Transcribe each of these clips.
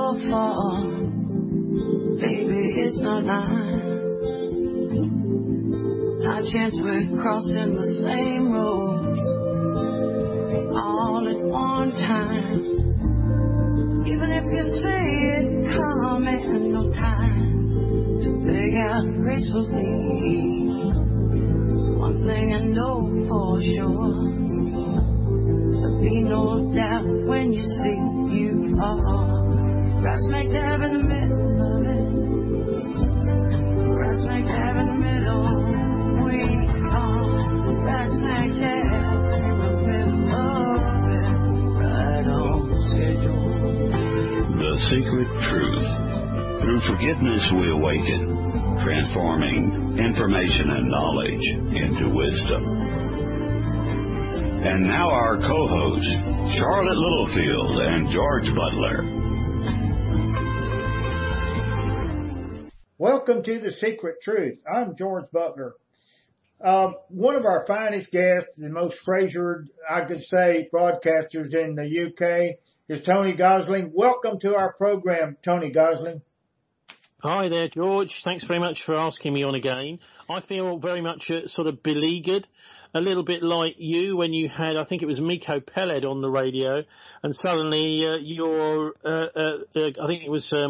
your fault. Baby, it's not mine. Not a chance we're crossing the same roads all at one time. Even if you say it coming, no time to beg out gracefully. One thing I know for sure, there'll be no doubt when you see you are right smack dab in the middle of it. Right smack dab in the middle. We are right smack dab in the middle of it. Right on schedule. The Secret Truth. Through forgiveness we awaken, transforming information and knowledge into wisdom. And now our co-hosts, Charlotte Littlefield and George Butler. Welcome to The Secret Truth. I'm George Butler. One of our finest guests, the most treasured, I could say, broadcasters in the UK is Tony Gosling. Welcome to our program, Tony Gosling. Hi there, George. Thanks very much for asking me on again. I feel very much sort of beleaguered, a little bit like you when you had, I think it was Miko Peled on the radio, and suddenly I think it was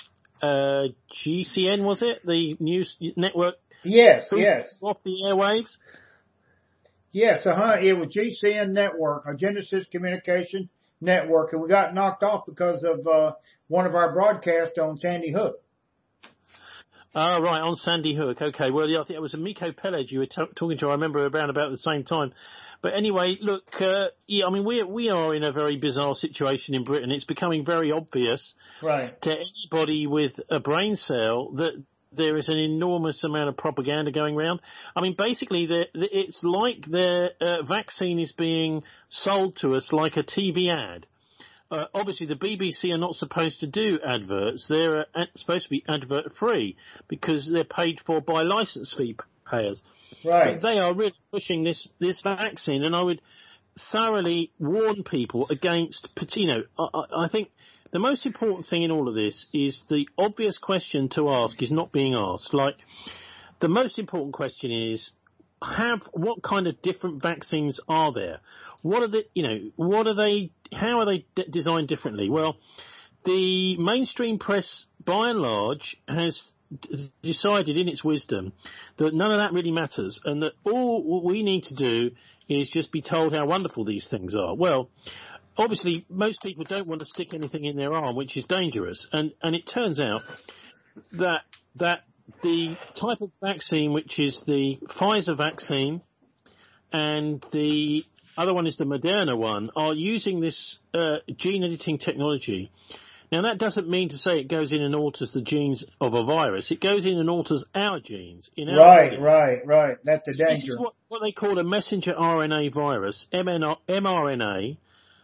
GCN, was it? The news network? Yes. Off the airwaves? Yes, it was GCN Network, a Genesis Communication Network, and we got knocked off because of one of our broadcasts on Sandy Hook. Oh, right, on Sandy Hook. Okay, well, I think it was a Miko Peled you were talking to, I remember, around about the same time. But anyway, look, I mean, we are in a very bizarre situation in Britain. It's becoming very obvious to anybody with a brain cell that there is an enormous amount of propaganda going around. I mean, basically, it's like the vaccine is being sold to us like a TV ad. Obviously, the BBC are not supposed to do adverts. They're supposed to be advert-free because they're paid for by licence fee payers. Right. But they are really pushing this vaccine, and I would thoroughly warn people against, I think the most important thing in all of this is the obvious question to ask is not being asked. Like, the most important question is, what kind of different vaccines are there? How are they designed differently? Well, the mainstream press, by and large, has decided in its wisdom that none of that really matters, and that all we need to do is just be told how wonderful these things are. Well, obviously, most people don't want to stick anything in their arm, which is dangerous, and it turns out that the type of vaccine, which is the Pfizer vaccine, and the other one is the Moderna one, are using this gene editing technology. Now, that doesn't mean to say it goes in and alters the genes of a virus. It goes in and alters our genes. Right. That's the danger. This is what they call a messenger RNA virus, mRNA.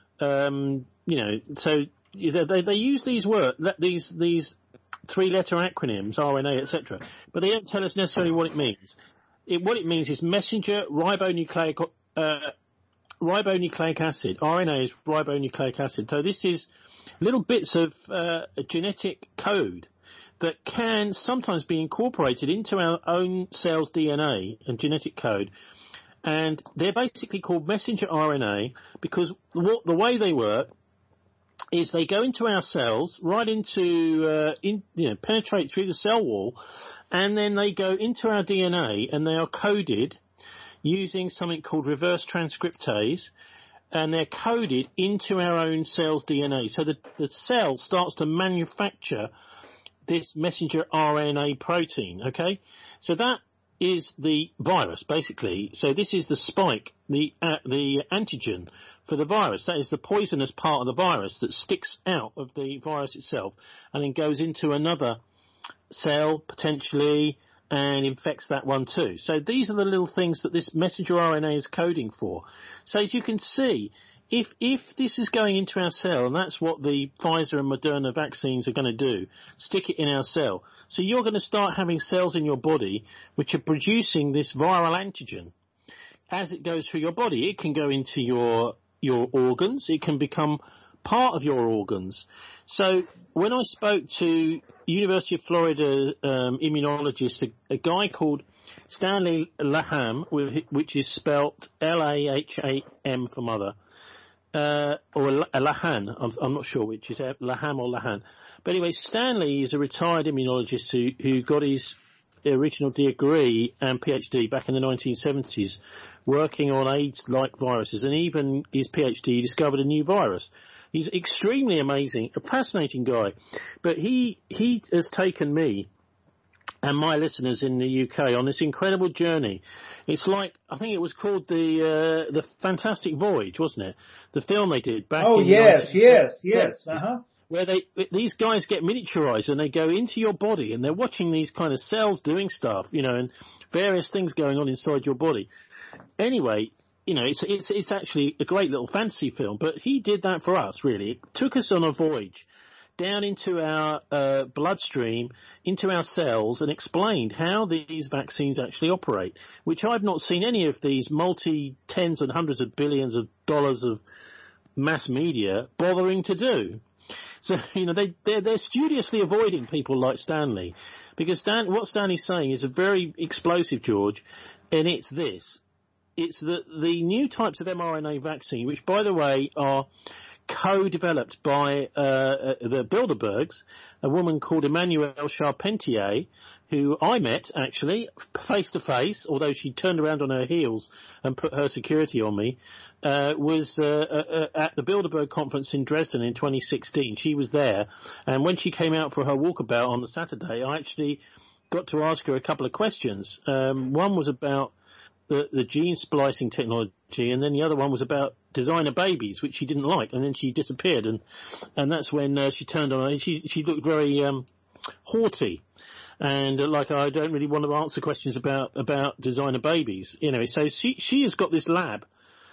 So they use these these three-letter acronyms, RNA, etc., but they don't tell us necessarily what it means. What it means is messenger ribonucleic acid. RNA is ribonucleic acid. So this is little bits of genetic code that can sometimes be incorporated into our own cell's DNA and genetic code. And they're basically called messenger RNA because the way they work is they go into our cells, right into, penetrate through the cell wall, and then they go into our DNA and they are coded using something called reverse transcriptase, and they're coded into our own cell's DNA. So the cell starts to manufacture this messenger RNA protein, okay? So that is the virus, basically. So this is the spike, the antigen for the virus. That is the poisonous part of the virus that sticks out of the virus itself and then goes into another cell, potentially, and infects that one too. So these are the little things that this messenger RNA is coding for. So as you can see, if this is going into our cell, and that's what the Pfizer and Moderna vaccines are going to do, stick it in our cell. So you're going to start having cells in your body which are producing this viral antigen. As it goes through your body, it can go into your organs. It can become part of your organs. So when I spoke to University of Florida immunologist, a guy called Stanley Laham, which is spelt Laham for mother, or Lahan, I'm not sure which is Laham or Lahan. But anyway, Stanley is a retired immunologist who got his original degree and PhD back in the 1970s, working on AIDS-like viruses, and even his PhD discovered a new virus. He's extremely amazing, a fascinating guy. But he has taken me and my listeners in the UK on this incredible journey. It's like, I think it was called the Fantastic Voyage, wasn't it? The film they did back in yes. Uh-huh. Where these guys get miniaturized and they go into your body and they're watching these kind of cells doing stuff, and various things going on inside your body. Anyway, it's actually a great little fantasy film, but he did that for us, really. It took us on a voyage down into our bloodstream, into our cells, and explained how these vaccines actually operate, which I've not seen any of these multi-tens and hundreds of billions of dollars of mass media bothering to do. So, they're studiously avoiding people like Stanley, because what Stanley's saying is a very explosive, George, and it's this. It's the new types of mRNA vaccine, which, by the way, are co-developed by the Bilderbergs, a woman called Emmanuelle Charpentier, who I met, actually, face-to-face, although she turned around on her heels and put her security on me, was at the Bilderberg conference in Dresden in 2016. She was there, and when she came out for her walkabout on the Saturday, I actually got to ask her a couple of questions. One was about the gene splicing technology, and then the other one was about designer babies, which she didn't like, and then she disappeared, and that's when she turned on her. She looked very haughty, and like, I don't really want to answer questions about designer babies, So she has got this lab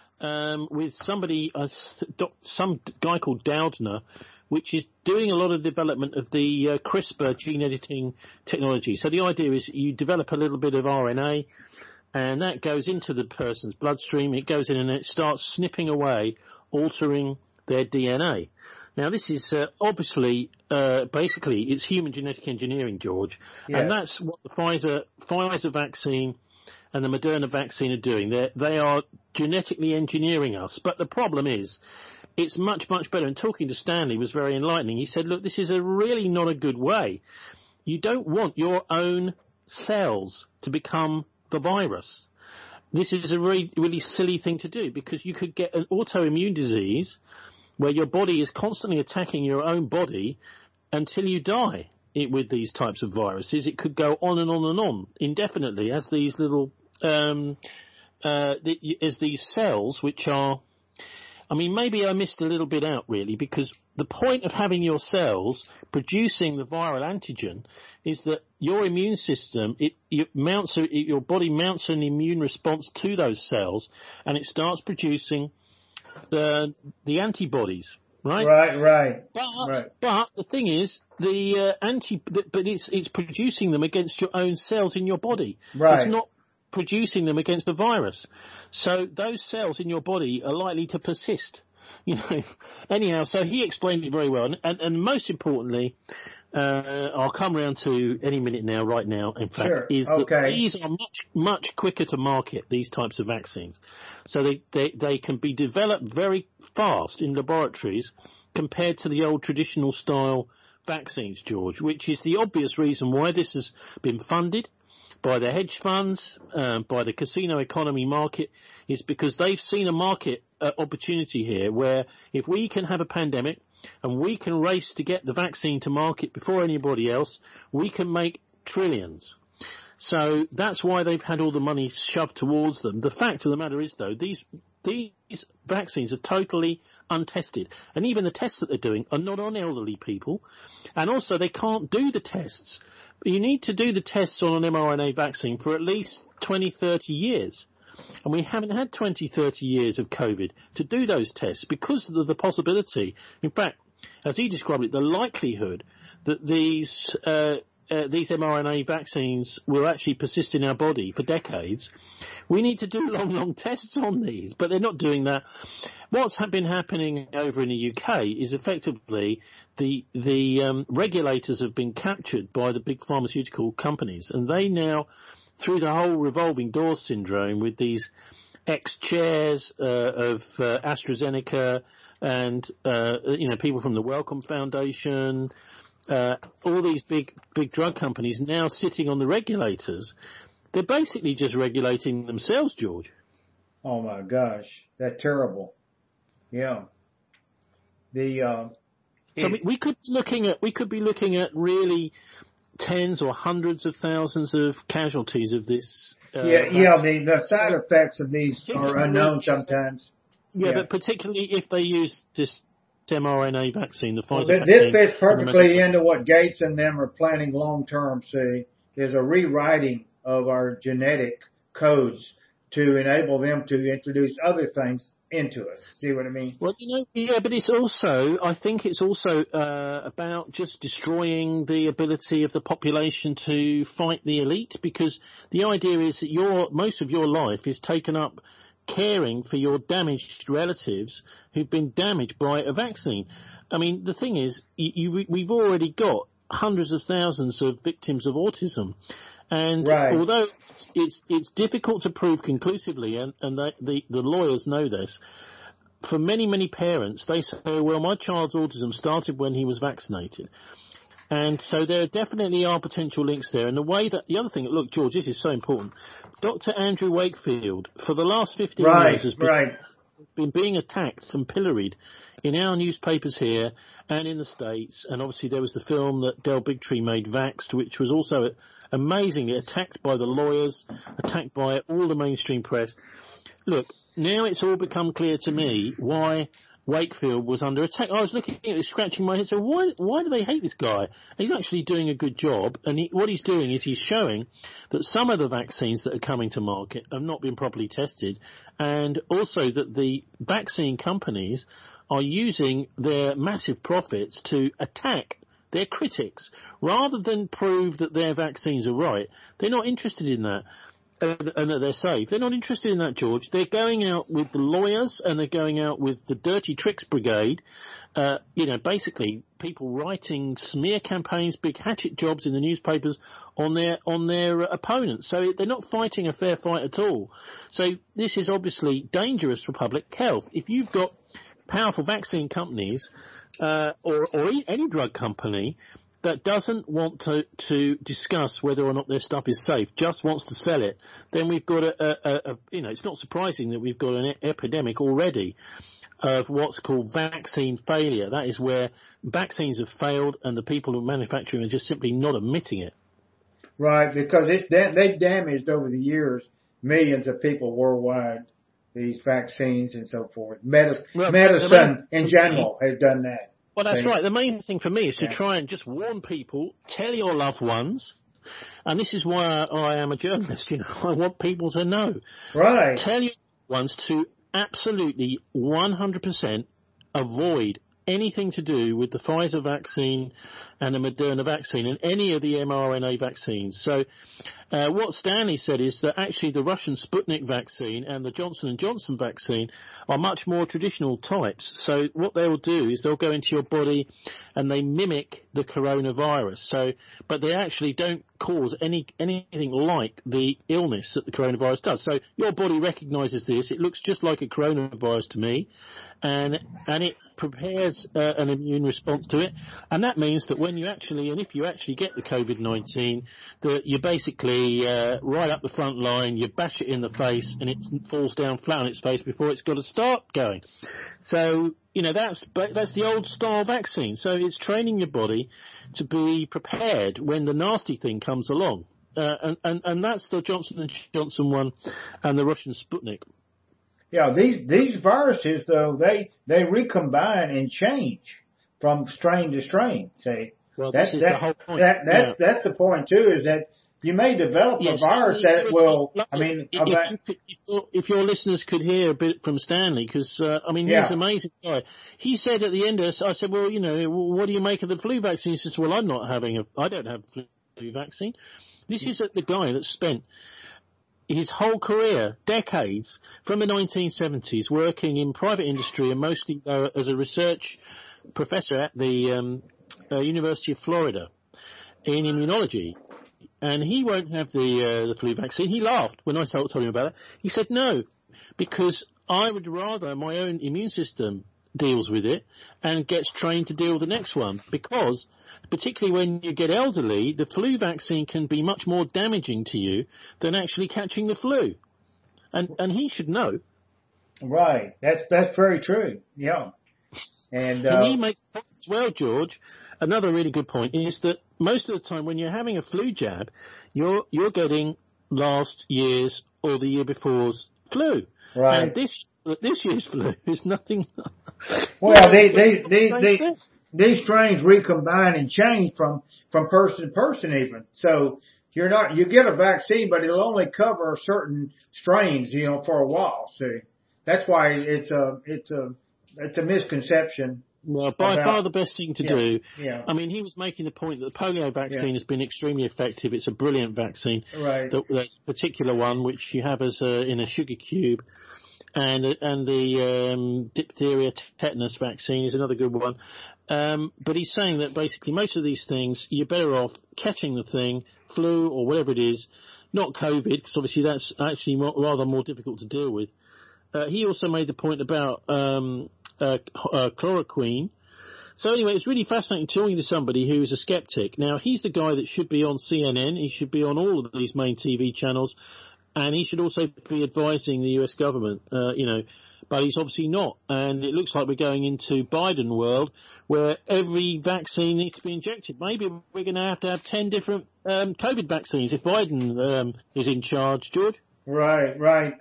with somebody, some guy called Doudna, which is doing a lot of development of the CRISPR gene editing technology. So the idea is you develop a little bit of RNA, and that goes into the person's bloodstream. It goes in and it starts snipping away, altering their DNA. Now, this is obviously, basically, it's human genetic engineering, George. Yeah. And that's what the Pfizer vaccine and the Moderna vaccine are doing. They are genetically engineering us. But the problem is, it's much, much better. And talking to Stanley was very enlightening. He said, look, this is really not a good way. You don't want your own cells to become the virus. This is a really, really silly thing to do, because you could get an autoimmune disease where your body is constantly attacking your own body until you die with these types of viruses. It could go on and on and on indefinitely as these little, as these cells, which are, maybe I missed a little bit out, really, because the point of having your cells producing the viral antigen is that your immune system, your body mounts an immune response to those cells, and it starts producing the antibodies, right? Right. But the thing is, it's producing them against your own cells in your body. Right. It's not producing them against a virus. So those cells in your body are likely to persist. Anyhow, so he explained it very well, and most importantly, I'll come around to any minute now, right now, in fact, sure. is that these are much, much quicker to market, these types of vaccines. So they can be developed very fast in laboratories compared to the old traditional style vaccines, George, which is the obvious reason why this has been funded by the hedge funds, by the casino economy market, is because they've seen a market opportunity here where if we can have a pandemic and we can race to get the vaccine to market before anybody else, we can make trillions. So that's why they've had all the money shoved towards them. The fact of the matter is, though, these vaccines are totally untested. And even the tests that they're doing are not on elderly people. And also they can't do the tests. You need to do the tests on an mRNA vaccine for at least 20, 30 years. And we haven't had 20, 30 years of COVID to do those tests because of the possibility. In fact, as he described it, the likelihood that these these mRNA vaccines will actually persist in our body for decades, we need to do long tests on these. But they're not doing that. What's been happening over in the UK is effectively the regulators have been captured by the big pharmaceutical companies, and they now, through the whole revolving door syndrome with these ex-chairs of AstraZeneca and people from the Wellcome Foundation, all these big drug companies now sitting on the regulators, they're basically just regulating themselves, George. Oh my gosh, that's terrible. Yeah. So we could be looking at really tens or hundreds of thousands of casualties of this. The side effects of these are unknown sometimes. Yeah, but particularly if they use this mRNA vaccine, the Pfizer vaccine. This fits perfectly into what Gates and them are planning long term, see, is a rewriting of our genetic codes to enable them to introduce other things into us. See what I mean? Well, but it's also, I think it's also about just destroying the ability of the population to fight the elite, because the idea is that most of your life is taken up caring for your damaged relatives who've been damaged by a vaccine. I mean, the thing is, we've already got hundreds of thousands of victims of autism. And although it's difficult to prove conclusively, and the lawyers know this, for many parents, they say, well, my child's autism started when he was vaccinated. And so there definitely are potential links there. And the other thing, look, George, this is so important. Dr. Andrew Wakefield, for the last 15 years, has been being attacked and pilloried in our newspapers here and in the States. And obviously there was the film that Del Bigtree made, Vaxxed, which was also amazingly attacked by the lawyers, attacked by all the mainstream press. Look, now it's all become clear to me why Wakefield was under attack. I was looking at it, scratching my head, so why do they hate this guy? He's actually doing a good job, and what he's doing is he's showing that some of the vaccines that are coming to market have not been properly tested, and also that the vaccine companies are using their massive profits to attack their critics. Rather than prove that their vaccines are right, they're not interested in that. And that they're safe. They're not interested in that, George. They're going out with the lawyers and they're going out with the dirty tricks brigade. Basically people writing smear campaigns, big hatchet jobs in the newspapers on their opponents. So they're not fighting a fair fight at all. So this is obviously dangerous for public health. If you've got powerful vaccine companies or any drug company that doesn't want to discuss whether or not their stuff is safe, just wants to sell it, then we've got it's not surprising that we've got an epidemic already of what's called vaccine failure. That is where vaccines have failed and the people who are manufacturing are just simply not admitting it. Right, because they've damaged over the years millions of people worldwide, these vaccines and so forth. Medicine in general has done that. Well, that's right. The main thing for me is to try and just warn people, tell your loved ones, and this is why I am a journalist, I want people to know. Right. Tell your loved ones to absolutely 100% avoid anything to do with the Pfizer vaccine and the Moderna vaccine and any of the mRNA vaccines. So what Stanley said is that actually the Russian Sputnik vaccine and the Johnson & Johnson vaccine are much more traditional types. So what they'll do is they'll go into your body and they mimic the coronavirus. But they actually don't cause anything like the illness that the coronavirus does. So your body recognises this. It looks just like a coronavirus to me, and it prepares an immune response to it. And that means that if you actually get the COVID-19, that you basically right up the front line, you bash it in the face and it falls down flat on its face before it's got to start going. So, that's the old style vaccine. So it's training your body to be prepared when the nasty thing comes along. And that's the Johnson & Johnson one and the Russian Sputnik. Yeah, these viruses, though, they recombine and change from strain to strain, see. Well, that's the whole point. That's the point, too, is that you may develop a virus that will, if your listeners could hear a bit from Stanley, because, he's an amazing guy. He said at the end of this, I said, well, what do you make of the flu vaccine? He says, well, I don't have flu flu vaccine. This is the guy that spent his whole career, decades, from the 1970s, working in private industry and mostly as a research professor at the University of Florida in immunology. And he won't have the flu vaccine. He laughed when I told him about it. He said, no, because I would rather my own immune system deals with it and gets trained to deal with the next one, because particularly when you get elderly, the flu vaccine can be much more damaging to you than actually catching the flu. And he should know. Right. That's very true. Yeah. And he makes a point as well, George. Another really good point is that most of the time when you're having a flu jab, you're getting last year's or the year before's flu. Right. And this year's flu is nothing. Well, these strains recombine and change from person to person even. So you get a vaccine, but it'll only cover certain strains, for a while. See, that's why it's a misconception. Well, by far the best thing to do. Yeah. I mean, he was making the point that the polio vaccine has been extremely effective. It's a brilliant vaccine. Right. The particular one, which you have in a sugar cube, and the diphtheria tetanus vaccine is another good one. But he's saying that basically most of these things, you're better off catching the thing, flu or whatever it is, not COVID, because obviously that's actually rather more difficult to deal with. He also made the point about chloroquine. So anyway, it's really fascinating talking to somebody who is a skeptic. Now, he's the guy that should be on CNN. He should be on all of these main TV channels. And he should also be advising the US government, but he's obviously not. And it looks like we're going into Biden world where every vaccine needs to be injected. Maybe we're going to have 10 different COVID vaccines if Biden is in charge, George. Right.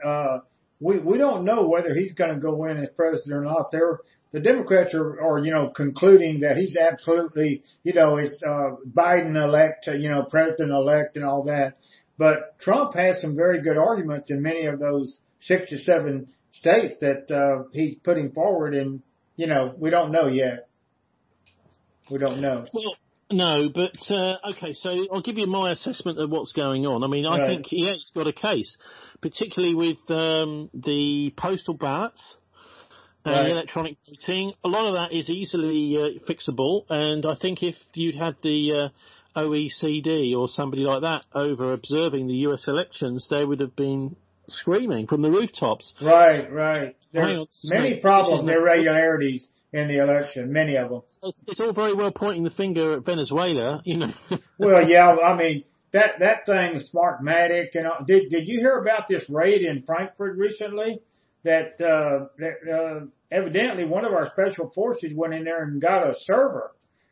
We don't know whether he's going to go in as president or not. The Democrats are concluding that he's absolutely, it's Biden-elect, president-elect and all that. But Trump has some very good arguments in many of those 6 or 7 states that he's putting forward, and we don't know yet. We don't know. Well, no, but okay. So I'll give you my assessment of what's going on. I mean, I think he's got a case, particularly with the postal ballots and electronic voting. A lot of that is easily fixable, and I think if you'd had the OECD or somebody like that over observing the US elections, they would have been screaming from the rooftops. Right. There's many problems, irregularities in the election, many of them. It's all very well pointing the finger at Venezuela, Well, yeah, I mean, that thing, Smartmatic, did you hear about this raid in Frankfurt recently? That evidently one of our special forces went in there and got a server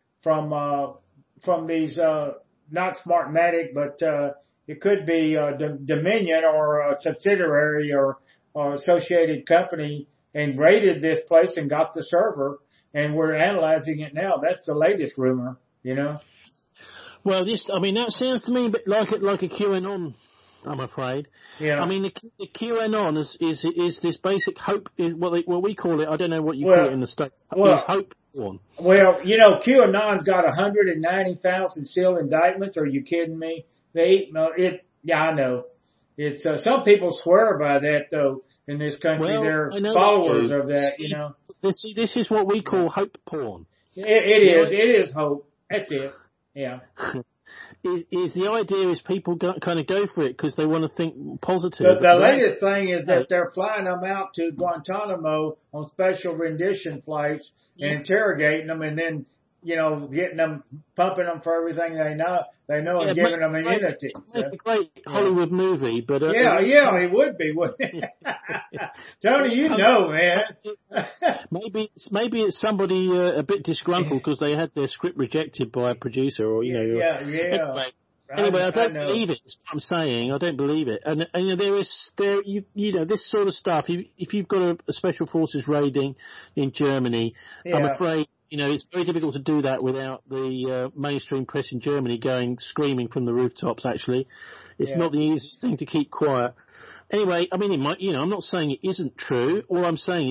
from these, not Smartmatic, but it could be Dominion or a subsidiary or associated company, and raided this place and got the server, and we're analyzing it now. That's the latest rumor, Well, that sounds to me a bit like a QAnon, I'm afraid. Yeah. I mean, the QAnon is this basic hope, what we call it. I don't know what you call it in the States. It's hope porn. Well, QAnon's got 190,000 sealed indictments. Are you kidding me? I know. It's some people swear by that though in this country. They're followers of that, This is what we call hope porn. It is hope. That's it. Yeah. Is the idea is people kind of go for it because they want to think positive. The latest thing is that they're flying them out to Guantanamo on special rendition flights and interrogating them, and then getting them, pumping them for everything they know, and giving them immunity. It's a great Hollywood movie, but it would be, wouldn't it? Tony, man. maybe it's somebody a bit disgruntled because they had their script rejected by a producer, or Anyway, I don't believe it. That's what I'm saying. I don't believe it. And this sort of stuff. If you've got a special forces raiding in Germany, I'm afraid. It's very difficult to do that without the mainstream press in Germany screaming from the rooftops, actually. It's not the easiest thing to keep quiet. Anyway, I mean, it might, I'm not saying it isn't true. All I'm saying is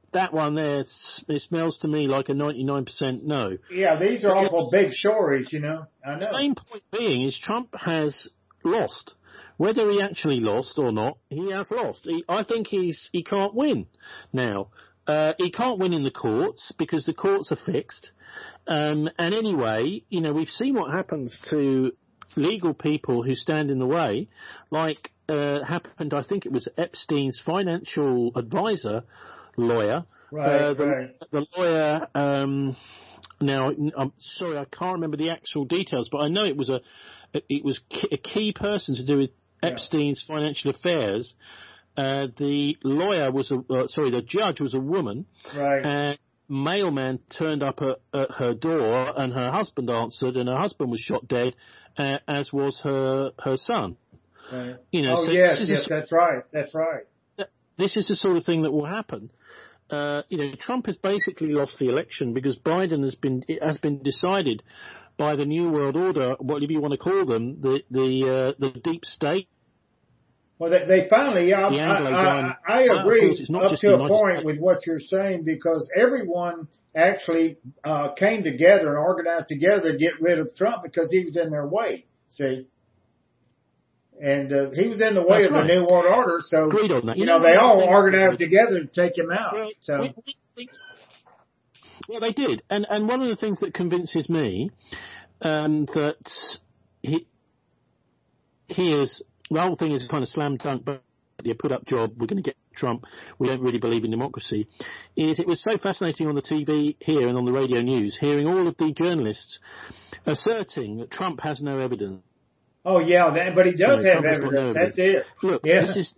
that one there, it smells to me like a 99% no. Yeah, these are awful big stories, you know. I know. The main point being is Trump has lost. Whether he actually lost or not, he has lost. I think he can't win now. He can't win in the courts because the courts are fixed. And anyway, you know, we've seen what happens to legal people who stand in the way, like happened, I think it was Epstein's financial advisor lawyer. Right, the lawyer, now, I'm sorry, I can't remember the actual details, but I know it was a key person to do with Epstein's financial affairs. The lawyer was the judge was a woman. Right. And mailman turned up at her door, and her husband answered, and her husband was shot dead, as was her son. Right. You know. Oh, so yes, that's right. That's right. This is the sort of thing that will happen. You know, Trump has basically lost the election because Biden has been decided by the New World Order, whatever you want to call them, the deep state. Well, they finally, I agree up to a point with what you're saying, because everyone actually came together and organized together to get rid of Trump because he was in their way, see? And he was in the way of the New World Order, so, agreed on that. you know, they all organized together to take him out. Well, So. Well, they did. And one of the things that convinces me that he is, the whole thing is kind of slam dunk, but you put up job, we're going to get Trump, we don't really believe in democracy, is it was so fascinating on the TV here and on the radio news, hearing all of the journalists asserting that Trump has no evidence. Oh, yeah, but he does have evidence. That's it. Look, this is,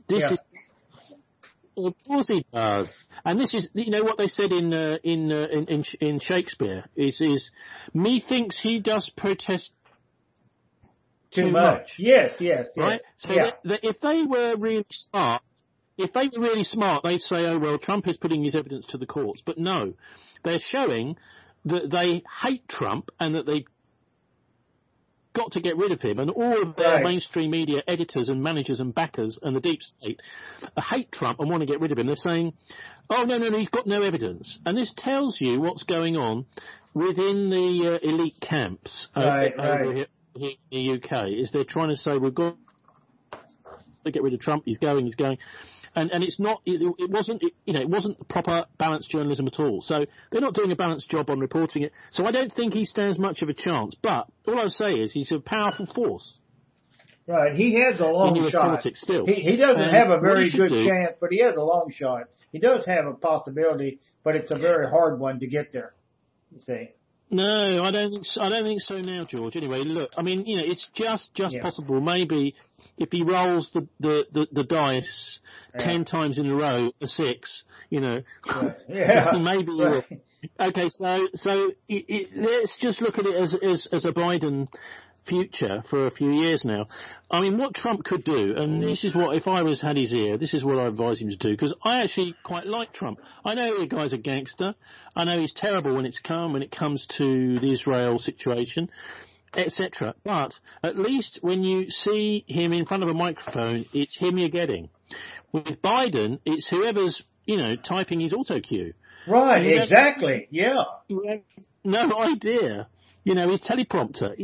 of course he does. And this is, you know, what they said in Shakespeare is methinks he does protest too much. Yes. Right? So that if they were really smart, they'd say, oh, well, Trump is putting his evidence to the courts. But no, they're showing that they hate Trump and that they've got to get rid of him. And all of their mainstream media editors and managers and backers and the deep state hate Trump and want to get rid of him. They're saying, oh, no, he's got no evidence. And this tells you what's going on within the elite camps over here in the UK, is they're trying to say we've got to get rid of Trump. He's going, and it's not. It wasn't proper balanced journalism at all. So they're not doing a balanced job on reporting it. So I don't think he stands much of a chance. But all I say is he's a powerful force. Right, he has a long in US shot. Politics still. He doesn't have a very good chance, but he has a long shot. He does have a possibility, but it's a very hard one to get there. You see. No, I don't think so now, George. Anyway, look, I mean, you know, it's just possible. Maybe if he rolls the dice 10 times in a row, a 6, you know, maybe he will. Okay, so let's just look at it as a Biden future for a few years now. I mean, what Trump could do, and this is what, if I had his ear, this is what I advise him to do, because I actually quite like Trump. I know the guy's a gangster. I know he's terrible when it comes to the Israel situation, etc. But at least when you see him in front of a microphone, it's him you're getting. With Biden, it's whoever's, you know, typing his auto cue. Right, exactly, yeah. You have no idea. You know, his teleprompter.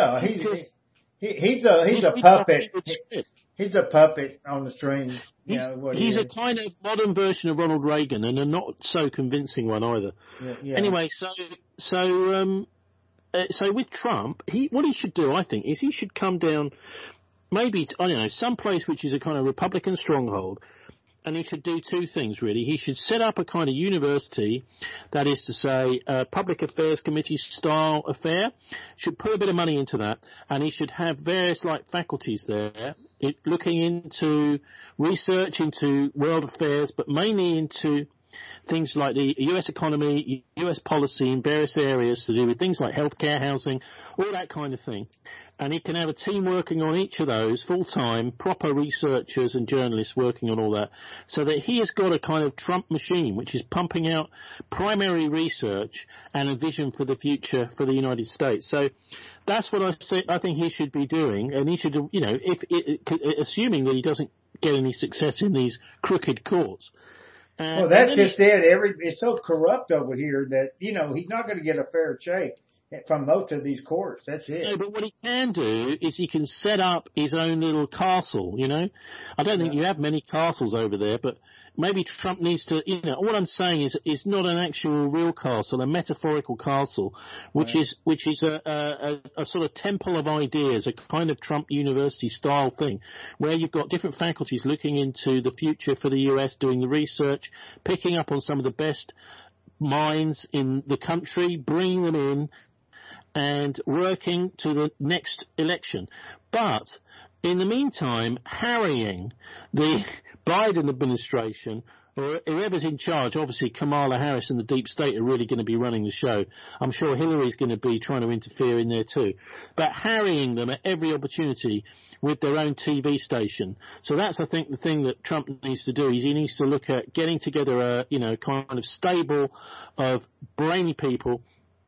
He's a puppet. He's a puppet on the string. He's a kind of modern version of Ronald Reagan, and a not so convincing one either. Yeah. Anyway, so with Trump, what he should do, I think, is he should come down, maybe, I don't know, some place which is a kind of Republican stronghold. And he should do two things, really. He should set up a kind of university, that is to say, a public affairs committee style affair, should put a bit of money into that, and he should have various, faculties there, looking into research into world affairs, but mainly into things like the US economy, US policy in various areas to do with things like healthcare, housing, all that kind of thing. And he can have a team working on each of those full-time, proper researchers and journalists working on all that, so that he has got a kind of Trump machine which is pumping out primary research and a vision for the future for the United States. So that's what I think he should be doing, and he should, you know, assuming that he doesn't get any success in these crooked courts. Well, that's just it. It's so corrupt over here that, you know, he's not going to get a fair shake from most of these courts. That's it. No, but what he can do is he can set up his own little castle, you know. I don't think you have many castles over there, but maybe Trump needs to, you know, what I'm saying is not an actual real castle, a metaphorical castle, which is a sort of temple of ideas, a kind of Trump University style thing, where you've got different faculties looking into the future for the US, doing the research, picking up on some of the best minds in the country, bringing them in, and working to the next election. But in the meantime, harrying the Biden administration, or whoever's in charge, obviously Kamala Harris and the deep state are really going to be running the show. I'm sure Hillary's going to be trying to interfere in there too. But harrying them at every opportunity with their own TV station. So that's, I think, the thing that Trump needs to do. Is he needs to look at getting together a, you know, kind of stable of brainy people.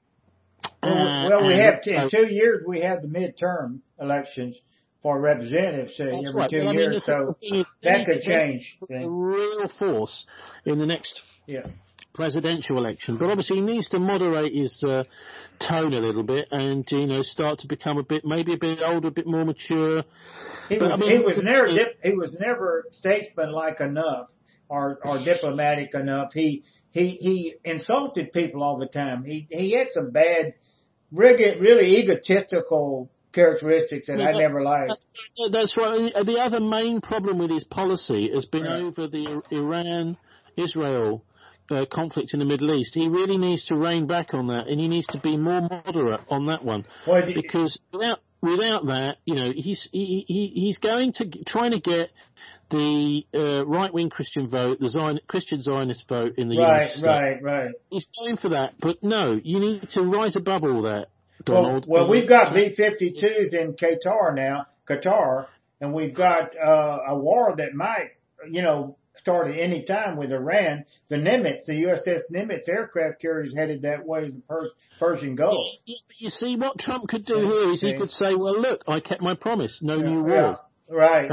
Well, we have in 2 years we have the midterm elections for representatives every 2 years, so that could change. A real force in the next presidential election, but obviously he needs to moderate his tone a little bit, and you know, start to become maybe a bit older, a bit more mature. He was never statesman-like enough or diplomatic enough. He insulted people all the time. He had some bad, really egotistical characteristics that I never liked. That's right. The other main problem with his policy has been over the Iran-Israel conflict in the Middle East. He really needs to rein back on that, and he needs to be more moderate on that one. Because without that, you know, he's trying to get the right-wing Christian vote, the Christian Zionist vote in the United States. Right. He's going for that, but no, you need to rise above all that, Donald. Well, we've got B-52s in Qatar, and we've got a war that might, you know, start at any time with Iran. The Nimitz, the USS Nimitz aircraft carriers headed that way, the Persian Gulf. You see, what Trump could do here is he could say, well, look, I kept my promise, no new war. Yeah. Right.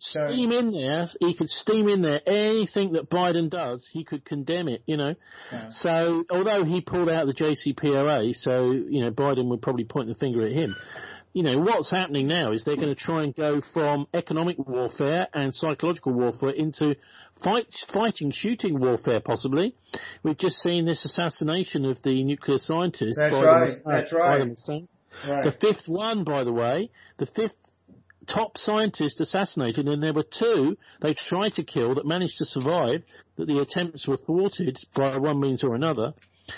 He could steam in there anything that Biden does, he could condemn it, you know. Yeah. So, although he pulled out the JCPOA, so, you know, Biden would probably point the finger at him. You know, what's happening now is they're going to try and go from economic warfare and psychological warfare into shooting warfare, possibly. We've just seen this assassination of the nuclear scientist. That's right. The fifth one, by the way, the fifth top scientist assassinated, and there were two they tried to kill that managed to survive, that the attempts were thwarted by one means or another.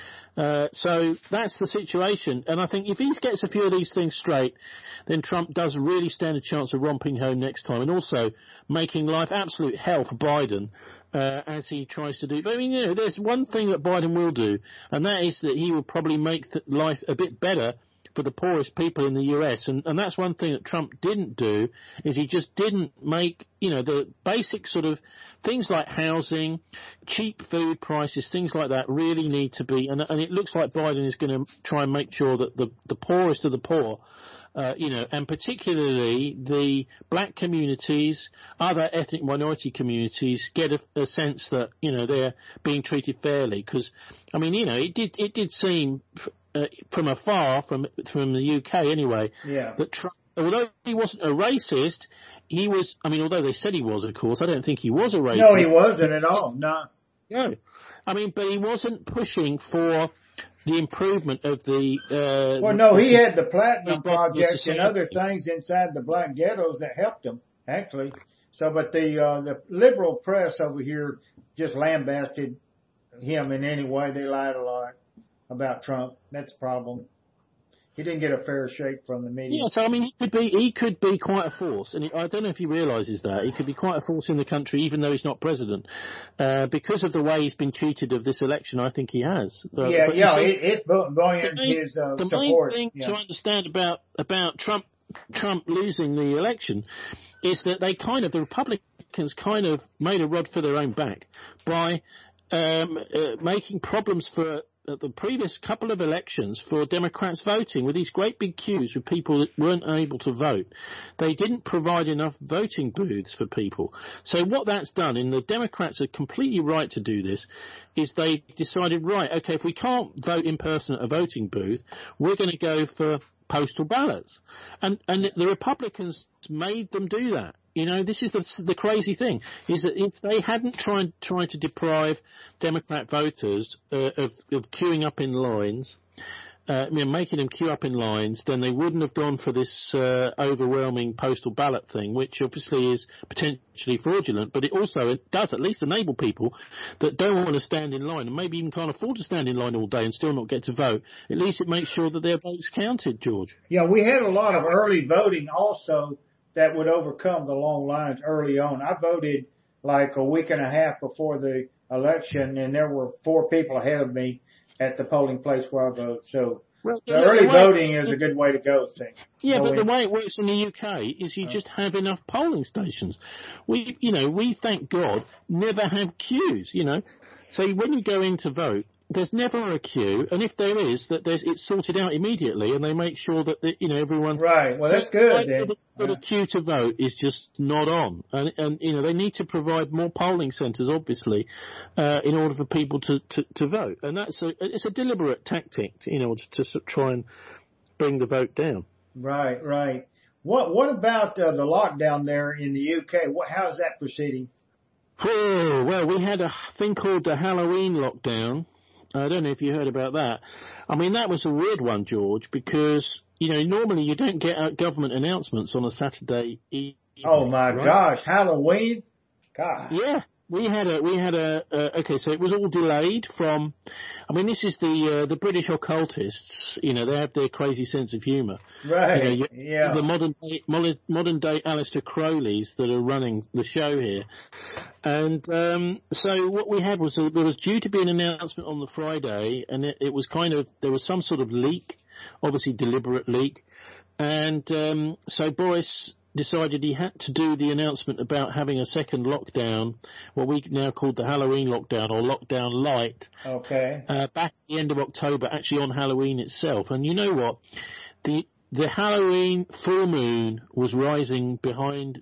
So that's the situation. And I think if he gets a few of these things straight, then Trump does really stand a chance of romping home next time, and also making life absolute hell for Biden as he tries to do. But I mean, you know, there's one thing that Biden will do, and that is that he will probably make life a bit better for the poorest people in the US, and that's one thing that Trump didn't do, is he just didn't make, you know, the basic sort of things like housing, cheap food prices, things like that really need to be, and it looks like Biden is going to try and make sure that the poorest of the poor, you know, and particularly the black communities, other ethnic minority communities, get a sense that, you know, they're being treated fairly. Because, I mean, you know, it did seem from afar, from the UK anyway, that Trump, although he wasn't a racist, he was, I mean, although they said he was, of course, I don't think he was a racist. No, he wasn't at all, no. No. I mean, but he wasn't pushing for the improvement of the... well, no, he had the Platinum Project and other things inside the black ghettos that helped him, actually. So, but the liberal press over here just lambasted him in any way. They lied a lot about Trump. That's a problem. He didn't get a fair shake from the media. Yeah, so I mean, he could be quite a force, and I don't know if he realises that he could be quite a force in the country, even though he's not president, because of the way he's been cheated of this election. I think he has. It's buoyant his support. The main thing to understand about Trump losing the election is that the Republicans kind of made a rod for their own back by making problems for at the previous couple of elections for Democrats voting with these great big queues with people that weren't able to vote. They didn't provide enough voting booths for people. So what that's done, and the Democrats are completely right to do this, is they decided, right, okay, if we can't vote in person at a voting booth, we're going to go for postal ballots. And the Republicans made them do that. You know, this is the crazy thing, is that if they hadn't tried to deprive Democrat voters of queuing up in lines, making them queue up in lines, then they wouldn't have gone for this overwhelming postal ballot thing, which obviously is potentially fraudulent, but it does at least enable people that don't want to stand in line and maybe even can't afford to stand in line all day and still not get to vote. At least it makes sure that their votes counted, George. Yeah, we had a lot of early voting also that would overcome the long lines early on. I voted like a week and a half before the election, and there were 4 people ahead of me at the polling place where I vote. So the early voting is a good way to go, I think. Yeah, but the way it works in the UK is you just have enough polling stations. We, thank God, never have queues, So when you go in to vote, there's never a queue, and if there is, it's sorted out immediately, and they make sure that everyone. Right. Well, that's good. But a queue to vote is just not on, and they need to provide more polling centres, obviously, in order for people to vote, and it's a deliberate tactic, to try and bring the vote down. Right. What about the lockdown there in the UK? How is that proceeding? Oh, well, we had a thing called the Halloween lockdown. I don't know if you heard about that. I mean, that was a weird one, George, because, normally you don't get government announcements on a Saturday evening. Oh, my gosh. Halloween? God. Yeah. We had okay, so it was all delayed from, this is the British occultists, they have their crazy sense of humour. Right, yeah. The modern day Aleister Crowleys that are running the show here. And, so what we had was, there was due to be an announcement on the Friday, and it was there was some sort of leak, obviously deliberate leak. And, so Boris decided he had to do the announcement about having a second lockdown, what we now call the Halloween lockdown or lockdown light. Okay. Back at the end of October, actually on Halloween itself. And you know what? The Halloween full moon was rising behind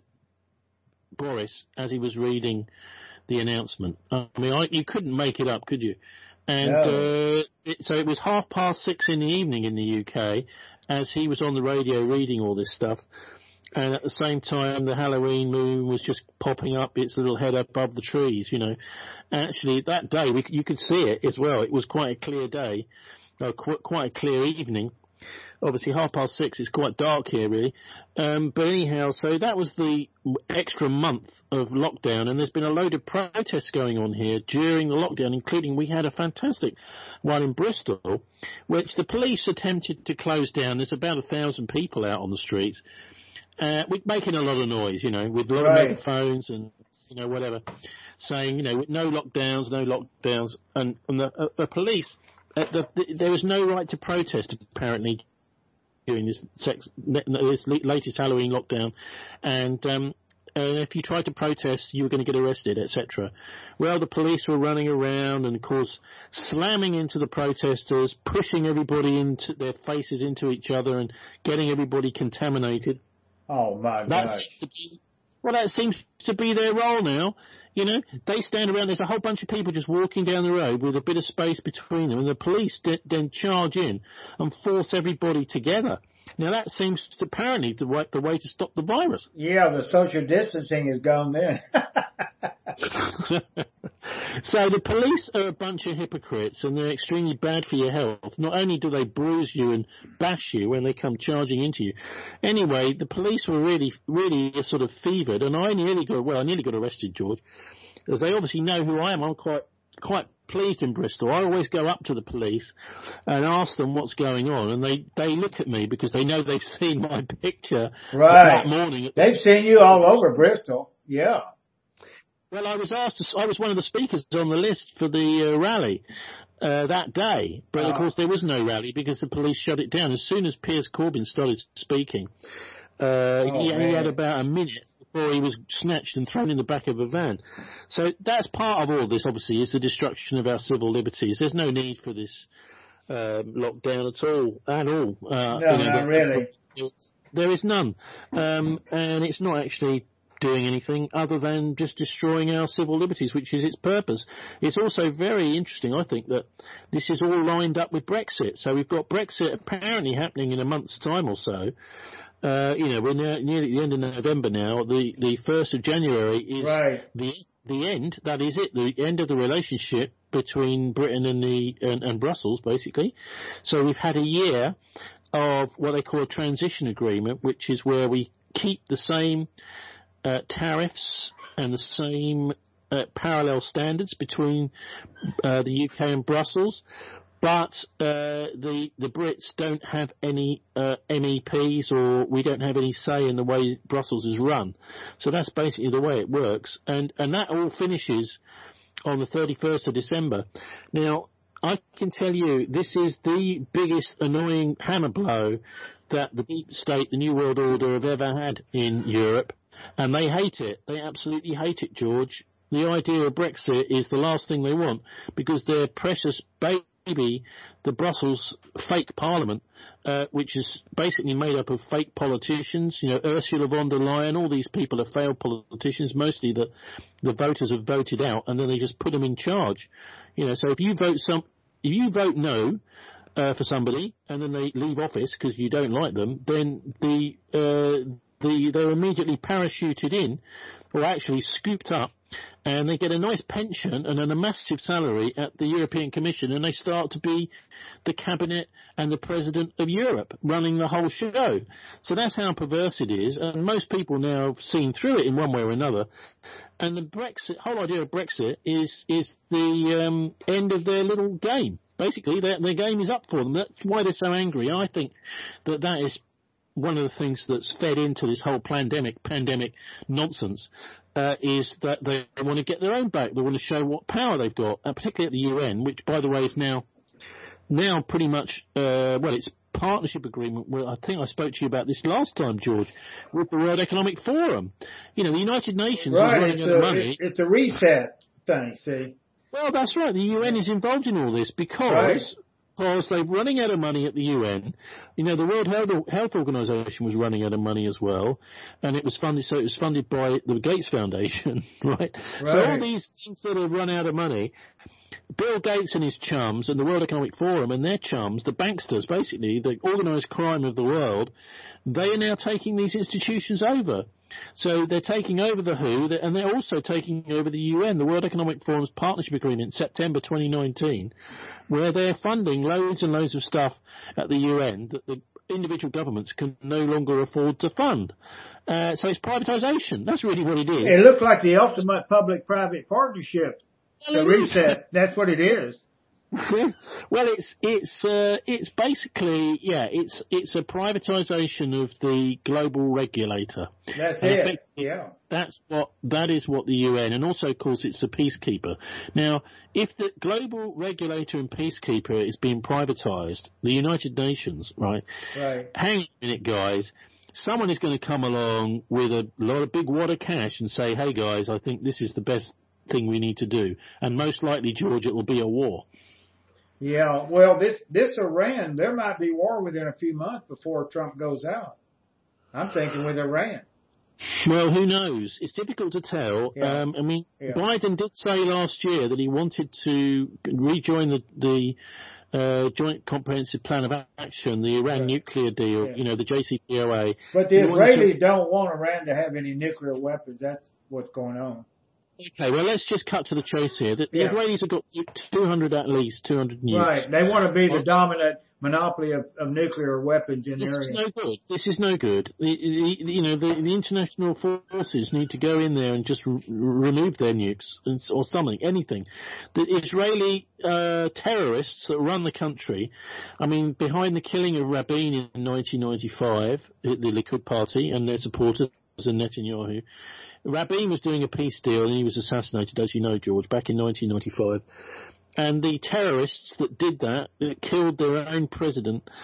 Boris as he was reading the announcement. You couldn't make it up, could you? And no. So it was 6:30 in the evening in the UK as he was on the radio reading all this stuff. And at the same time, the Halloween moon was just popping up its little head above the trees, Actually, that day, you could see it as well. It was quite a clear day, quite a clear evening. Obviously, 6:30 is quite dark here, really. But anyhow, so that was the extra month of lockdown, and there's been a load of protests going on here during the lockdown, including we had a fantastic one in Bristol, which the police attempted to close down. There's about 1,000 people out on the streets. We're making a lot of noise, with a lot of megaphones and, whatever, saying, no lockdowns, and the police, there was no right to protest, apparently, during this latest Halloween lockdown, and if you tried to protest, you were going to get arrested, etc. Well, the police were running around and, of course, slamming into the protesters, pushing everybody into their faces into each other and getting everybody contaminated. Oh, my gosh. That seems to be their role now. They stand around, there's a whole bunch of people just walking down the road with a bit of space between them, and the police then charge in and force everybody together. Now, that seems to apparently the way to stop the virus. Yeah, the social distancing is gone then. So the police are a bunch of hypocrites, and they're extremely bad for your health. Not only do they bruise you and bash you when they come charging into you. Anyway, the police were really, really sort of fevered, and I nearly got arrested, George, as they obviously know who I am. I'm quite pleased in Bristol. I always go up to the police and ask them what's going on, and they look at me because they know they've seen my picture that morning. They've seen you all over Bristol. Yeah. Well, I was one of the speakers on the list for the rally that day, but of course there was no rally because the police shut it down. As soon as Piers Corbyn started speaking, he had about a minute before he was snatched and thrown in the back of a van. So that's part of all this, obviously, is the destruction of our civil liberties. There's no need for this lockdown at all. No, not really. There is none. And it's not actually doing anything other than just destroying our civil liberties, which is its purpose. It's also very interesting, I think, that this is all lined up with Brexit. So we've got Brexit apparently happening in a month's time or so. We're nearly the end of November now. The 1st of January is right. the end. That is it. The end of the relationship between Britain and Brussels, basically. So we've had a year of what they call a transition agreement, which is where we keep the same tariffs and the same parallel standards between the UK and Brussels, but the Brits don't have any MEPs, or we don't have any say in the way Brussels is run. So that's basically the way it works, and that all finishes on the 31st of December. Now, I can tell you this is the biggest annoying hammer blow that the deep state, the New World Order, have ever had in Europe. And they hate it. They absolutely hate it, George. The idea of Brexit is the last thing they want, because their precious baby, the Brussels fake parliament, which is basically made up of fake politicians, Ursula von der Leyen, all these people are failed politicians, mostly that the voters have voted out, and then they just put them in charge. So if you vote no for somebody, and then they leave office because you don't like them, then they're immediately parachuted in, or actually scooped up, and they get a nice pension and a massive salary at the European Commission, and they start to be the cabinet and the president of Europe, running the whole show. So that's how perverse it is, and most people now have seen through it in one way or another. And the whole idea of Brexit is the end of their little game. Basically, their game is up for them. That's why they're so angry. I think that is one of the things that's fed into this whole pandemic nonsense, is that they want to get their own back. They want to show what power they've got, particularly at the UN, which, by the way, is now pretty much, it's partnership agreement. Well, I think I spoke to you about this last time, George, with the World Economic Forum. The United Nations is running out of money. It's a reset thing, see? Well, that's right. The UN is involved in all this because they're running out of money at the UN. The World Health Organization was running out of money as well, and it was funded by the Gates Foundation, right? So all these things that have run out of money, Bill Gates and his chums and the World Economic Forum and their chums, the banksters, basically, the organised crime of the world, they are now taking these institutions over. So they're taking over the WHO, and they're also taking over the UN, the World Economic Forum's partnership agreement in September 2019, where they're funding loads and loads of stuff at the UN that the individual governments can no longer afford to fund. So it's privatisation. That's really what it is. It looks like the ultimate public-private partnership. The reset. That's what it is. Well, it's basically, it's a privatisation of the global regulator. That's it. Yeah. That is what the UN, and also, of course, it's a peacekeeper. Now, if the global regulator and peacekeeper is being privatised, the United Nations, right? Hang on a minute, guys. Someone is going to come along with a lot of big wad of cash and say, hey, guys, I think this is the best thing we need to do. And most likely, George, it will be a war. Yeah, well, this Iran, there might be war within a few months before Trump goes out. I'm thinking with Iran. Well, who knows? It's difficult to tell. Yeah. Biden did say last year that he wanted to rejoin the Joint Comprehensive Plan of Action, the Iran nuclear deal, the JCPOA. But the Israelis don't want Iran to have any nuclear weapons. That's what's going on. Okay, well, let's just cut to the chase here. The Israelis have got 200 nukes. Right. They want to be the dominant monopoly of nuclear weapons in the area. This is no good. The international forces need to go in there and just remove their nukes or something, anything. The Israeli terrorists that run the country, behind the killing of Rabin in 1995, the Likud party and their supporters and Netanyahu, Rabin was doing a peace deal and he was assassinated, as you know, George, back in 1995. And the terrorists that did that killed their own president,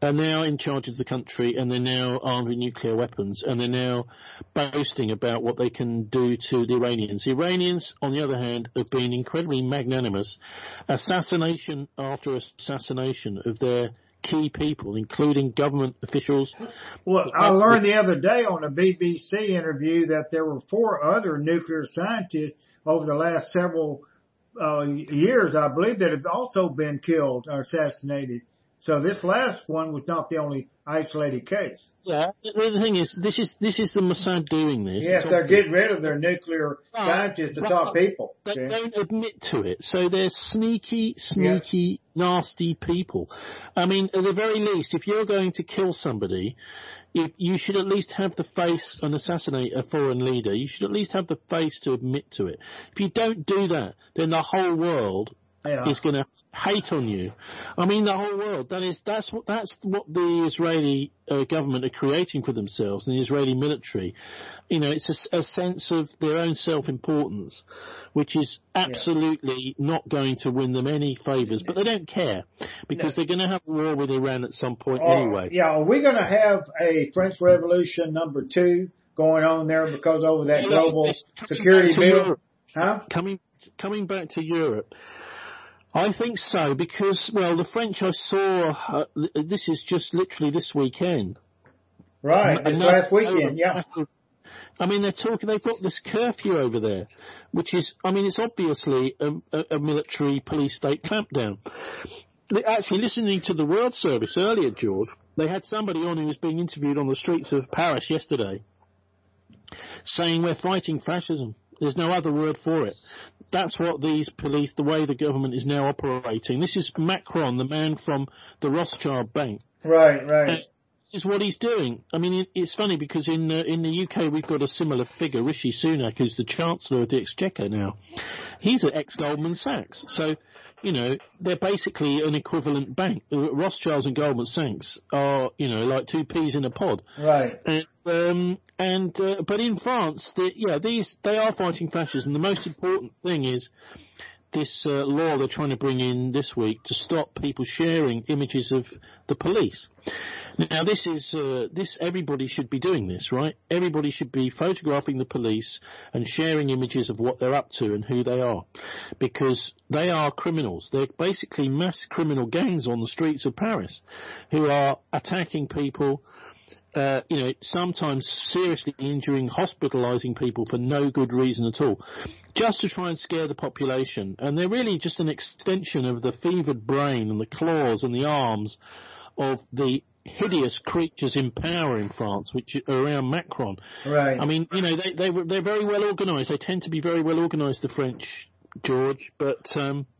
are now in charge of the country, and they're now armed with nuclear weapons, and they're now boasting about what they can do to the Iranians. The Iranians, on the other hand, have been incredibly magnanimous. Assassination after assassination of their key people, including government officials. Well, I learned the other day on a BBC interview that there were 4 other nuclear scientists over the last several years, I believe, that have also been killed or assassinated. So this last one was not the only isolated case. Yeah, the thing is, this is the Mossad doing this. Yes, they're getting rid of their nuclear scientists, the top people. They don't admit to it, so they're sneaky, nasty people. I mean, at the very least, if you're going to kill somebody, you should at least have the face and assassinate a foreign leader. You should at least have the face to admit to it. If you don't do that, then the whole world is going to hate on you. I mean, the whole world. That's what the Israeli government are creating for themselves, and the Israeli military. You know, it's a sense of their own self-importance, which is absolutely not going to win them any favours. But they don't care, because they're going to have a war with Iran at some point anyway. Yeah, are we going to have a French Revolution number 2 going on there because over that global security bill? Huh? Coming back to Europe. I think so, because, well, the French I saw, this is just literally this weekend. Right, this last weekend, yeah. I mean, they've got this curfew over there, which is, I mean, it's obviously a military police state clampdown. Actually, listening to the World Service earlier, George, they had somebody on who was being interviewed on the streets of Paris yesterday, saying we're fighting fascism. There's no other word for it. That's what these police, the way the government is now operating. This is Macron, the man from the Rothschild Bank. Right. This is what he's doing. I mean, it's funny because in the UK we've got a similar figure, Rishi Sunak, who's the Chancellor of the Exchequer now. He's at ex-Goldman Sachs. So, you know, they're basically an equivalent bank. Rothschilds and Goldman Sachs are, you know, like 2 peas in a pod. Right. But in France, they are fighting fascism. The most important thing is this law they're trying to bring in this week to stop people sharing images of the police. Now, everybody should be doing this, right? Everybody should be photographing the police and sharing images of what they're up to and who they are, because they are criminals. They're basically mass criminal gangs on the streets of Paris who are attacking people, sometimes seriously injuring, hospitalizing people for no good reason at all, just to try and scare the population. And they're really just an extension of the fevered brain and the claws and the arms of the hideous creatures in power in France, which are around Macron. Right. I mean, you know, they're very well organised. They tend to be very well organised, the French, George, but,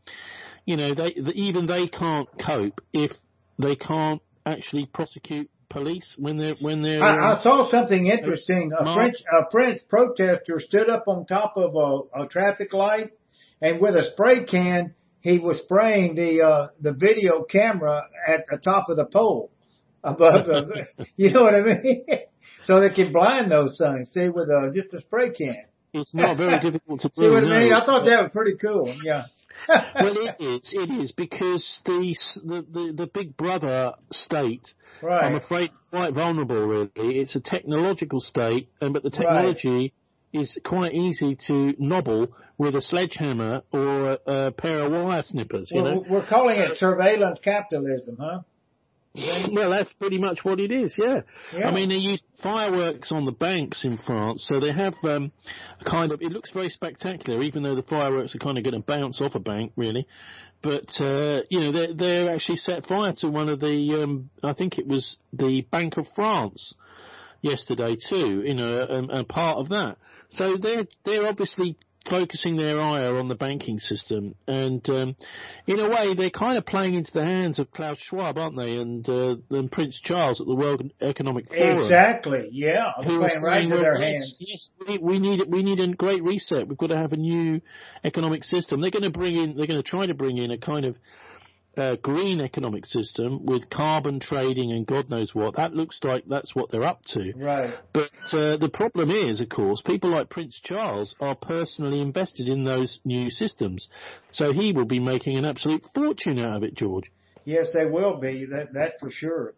even they can't cope if they can't actually prosecute police when they're. I saw something interesting. A French protester stood up on top of a traffic light, and with a spray can, he was spraying the video camera at the top of the pole above the. You know what I mean? So they can blind those things. See, with just a spray can. It's not very difficult to do. See what I mean? I thought that was pretty cool. Yeah. Well, it is because the Big Brother state, right, I'm afraid, quite vulnerable. Really, it's a technological state, but the technology is quite easy to nobble with a sledgehammer or a pair of wire snippers. We're calling it surveillance capitalism, huh? Well, that's pretty much what it is, yeah. I mean, they use fireworks on the banks in France, so they have it looks very spectacular, even though the fireworks are kind of going to bounce off a bank, really. But, they actually set fire to one of the, I think it was the Bank of France yesterday too, and part of that. So they're obviously focusing their ire on the banking system, and in a way they're kind of playing into the hands of Klaus Schwab, aren't they, and Prince Charles at the World Economic Forum. Exactly, yeah, playing right into their hands. Yes, we need a great reset. We've got to have a new economic system. They're going to try to bring in a kind of green economic system with carbon trading and God knows what. That looks like that's what they're up to. Right. But the problem is, of course, people like Prince Charles are personally invested in those new systems. So he will be making an absolute fortune out of it, George. Yes, they will be. That's for sure.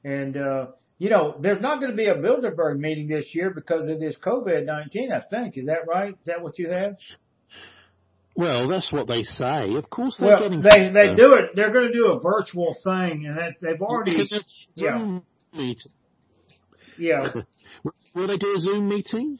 And, there's not going to be a Bilderberg meeting this year because of this COVID-19, I think. Is that right? Is that what you have? Well, that's what they say. Of course they do it. They're going to do a virtual thing, and they've already. Yeah. Will they do a Zoom meeting?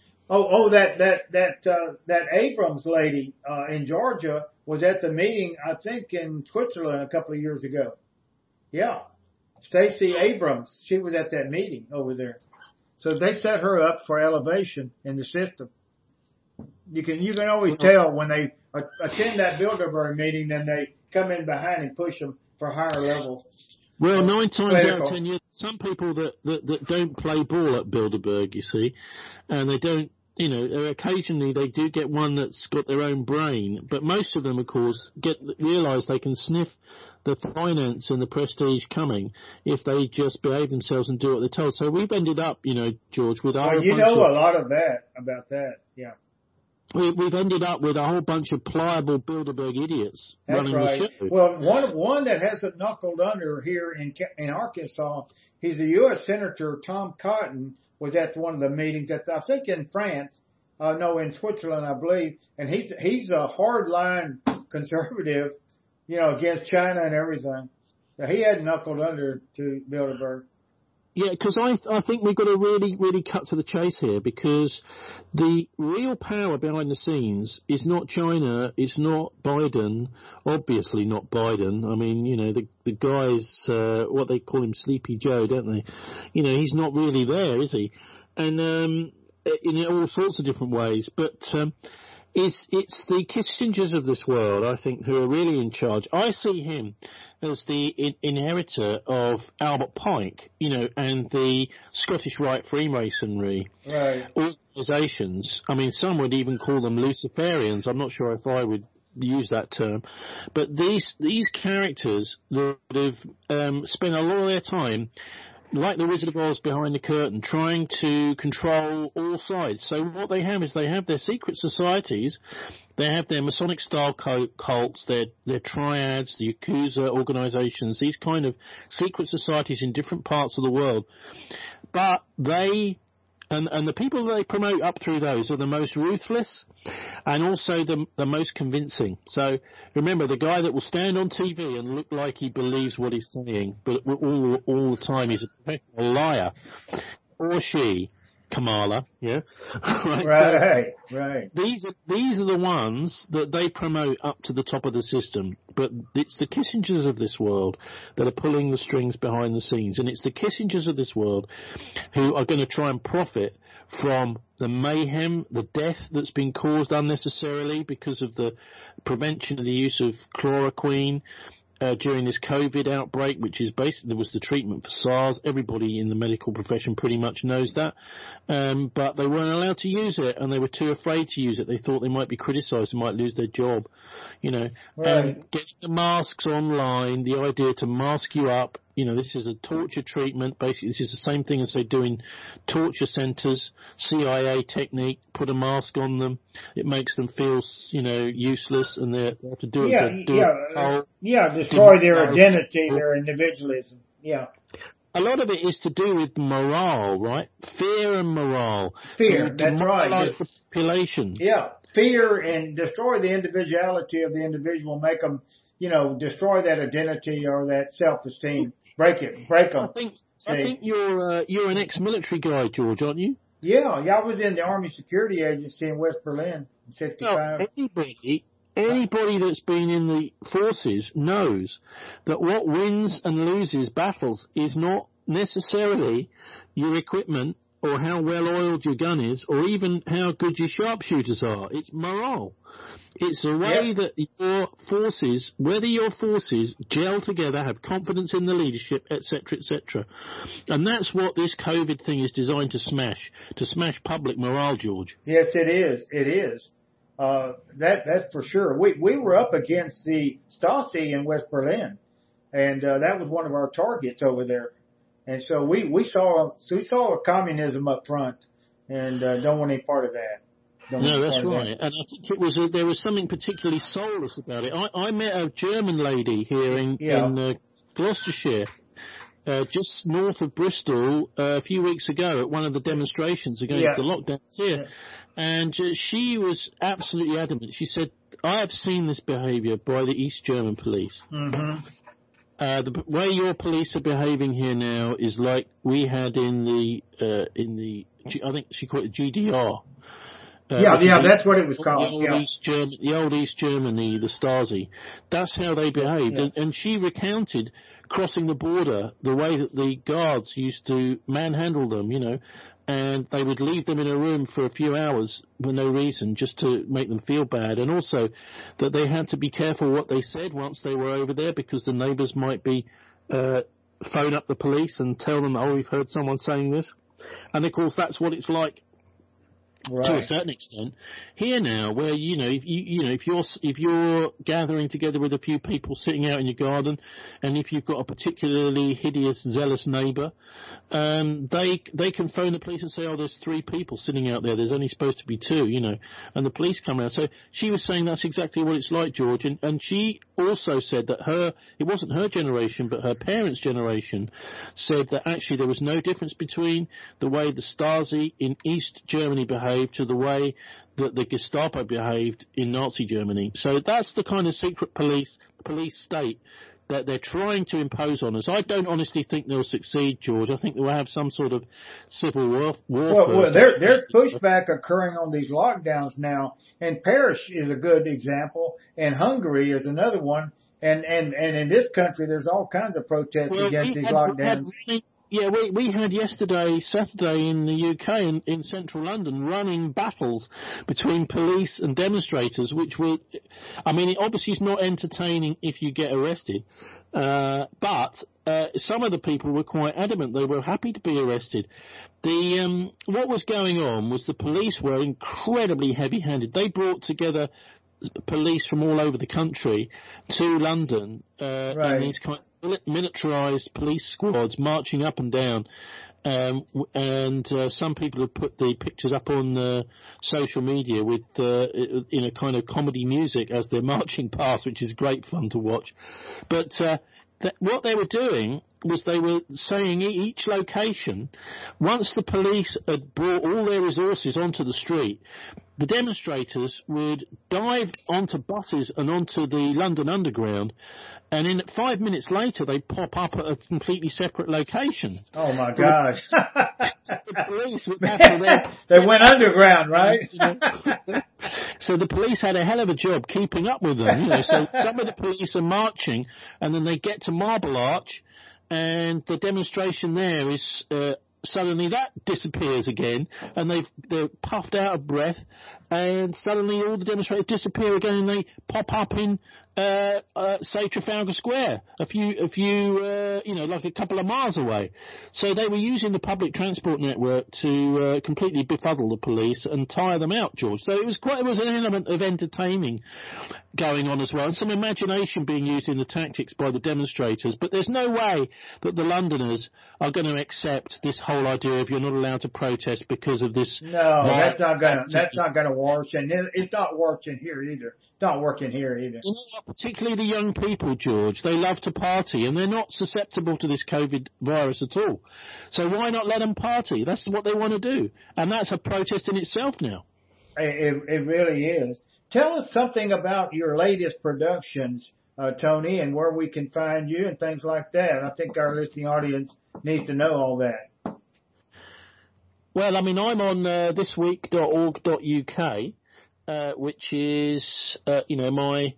That Abrams lady in Georgia was at the meeting, I think, in Switzerland a couple of years ago. Yeah. Stacey Abrams, she was at that meeting over there. So they set her up for elevation in the system. You can always tell when they attend that Bilderberg meeting, then they come in behind and push them for higher levels. Well, 9 times out of 10, some people that don't play ball at Bilderberg, you see, and they don't, occasionally they do get one that's got their own brain, but most of them, of course, realise they can sniff the finance and the prestige coming if they just behave themselves and do what they're told. So we've ended up, George, with our... Well, a lot of that, about that, yeah. We've ended up with a whole bunch of pliable Bilderberg idiots running the show. Well, one that hasn't knuckled under here in Arkansas, he's a U.S. Senator, Tom Cotton, was at one of the meetings I think in France, in Switzerland, I believe, and he's a hardline conservative, against China and everything. So he hadn't knuckled under to Bilderberg. Yeah, because I think we've got to really, really cut to the chase here, because the real power behind the scenes is not China, it's not Biden, obviously not Biden. I mean, the guy's, what they call him, Sleepy Joe, don't they? He's not really there, is he? And in all sorts of different ways. But it's the Kissingers of this world, I think, who are really in charge. I see him as the inheritor of Albert Pike, and the Scottish Rite Freemasonry organisations. I mean, some would even call them Luciferians. I'm not sure if I would use that term. But these characters that have spent a lot of their time, like the Wizard of Oz behind the curtain, trying to control all sides. So what they have is they have their secret societies, they have their Masonic-style cults, their triads, the Yakuza organizations, these kind of secret societies in different parts of the world. But they... And the people that they promote up through those are the most ruthless and also the most convincing. So remember, the guy that will stand on TV and look like he believes what he's saying, but all the time he's a professional liar, or she, Kamala, yeah? Right. These are the ones that they promote up to the top of the system. But it's the Kissingers of this world that are pulling the strings behind the scenes. And it's the Kissingers of this world who are going to try and profit from the mayhem, the death that's been caused unnecessarily because of the prevention of the use of chloroquine during this COVID outbreak, which is basically was the treatment for SARS. Everybody in the medical profession pretty much knows that. But they weren't allowed to use it, and they were too afraid to use it. They thought they might be criticised and might lose their job. Getting the masks online, the idea to mask you up, this is a torture treatment. Basically, this is the same thing as they do in torture centres, CIA technique, put a mask on them. It makes them feel, useless, and they have to do it. Destroy their identity, their individualism. Yeah. A lot of it is to do with morale, right? Fear and morale. Fear, that's right. The population. Yeah, fear and destroy the individuality of the individual, make them, destroy that identity or that self-esteem. Break them. I think you're an ex-military guy, George, aren't you? Yeah, I was in the Army Security Agency in West Berlin in 1965. Anybody that's been in the forces knows that what wins and loses battles is not necessarily your equipment or how well oiled your gun is or even how good your sharpshooters are. It's morale. It's the way that your forces, whether your forces gel together, have confidence in the leadership, etc., etc. And that's what this COVID thing is designed to smash public morale, George. Yes, it is. It is. That's for sure. We were up against the Stasi in West Berlin, and that was one of our targets over there. And so we saw communism up front, and don't want any part of that. No, that's right. And I think there was something particularly soulless about it. I met a German lady here in Gloucestershire, just north of Bristol a few weeks ago at one of the demonstrations against the lockdowns here. Yeah. And she was absolutely adamant. She said, I have seen this behaviour by the East German police. Mm-hmm. The way your police are behaving here now is like we had in the I think she called it GDR. That's what it was called. The old East Germany, the Stasi. That's how they behaved. Yeah. And she recounted crossing the border the way that the guards used to manhandle them, and they would leave them in a room for a few hours for no reason, just to make them feel bad. And also that they had to be careful what they said once they were over there, because the neighbours might be phone up the police and tell them, oh, we've heard someone saying this. And of course that's what it's like. Right. To a certain extent, here now, where if you're gathering together with a few people sitting out in your garden, and if you've got a particularly hideous, zealous neighbour, they can phone the police and say, oh, there's 3 people sitting out there. There's only supposed to be 2, and the police come around. So she was saying that's exactly what it's like, George, and she also said that it wasn't her generation, but her parents' generation said that actually there was no difference between the way the Stasi in East Germany behaved to the way that the Gestapo behaved in Nazi Germany. So that's the kind of secret police state that they're trying to impose on us. I don't honestly think they'll succeed, George. I think they'll have some sort of civil war. Well, there's pushback occurring on these lockdowns now, and Paris is a good example, and Hungary is another one, and in this country there's all kinds of protests against these lockdowns. We had Saturday in the UK, in central London, running battles between police and demonstrators, which were, it obviously is not entertaining if you get arrested, but some of the people were quite adamant. They were happy to be arrested. What was going on was the police were incredibly heavy-handed. They brought together police from all over the country to London, in these kind of militarised police squads marching up and down, and some people have put the pictures up on social media with in a kind of comedy music as they're marching past, which is great fun to watch. But what they were doing was they were saying each location, once the police had brought all their resources onto the street, the demonstrators would dive onto buses and onto the London Underground, and in 5 minutes later they'd pop up at a completely separate location. Oh my gosh. The police would have to they went underground, right? So the police had a hell of a job keeping up with them. So some of the police are marching, and then they get to Marble Arch, and the demonstration there is suddenly that disappears again, and they're puffed out of breath, and suddenly all the demonstrators disappear again, and they pop up in say Trafalgar Square, a few like a couple of miles away. So they were using the public transport network to completely befuddle the police and tire them out, George. So it was an element of entertaining going on as well, and some imagination being used in the tactics by the demonstrators. But there's no way that the Londoners are going to accept this whole idea of you're not allowed to protest because of this. No, that's not going to work, and it's not working here either. It's not working here either. Particularly the young people, George. They love to party, and they're not susceptible to this COVID virus at all. So why not let them party? That's what they want to do, and that's a protest in itself now. It really is. Tell us something about your latest productions, Tony, and where we can find you and things like that. I think our listening audience needs to know all that. Well, I'm on thisweek.org.uk, which is, my,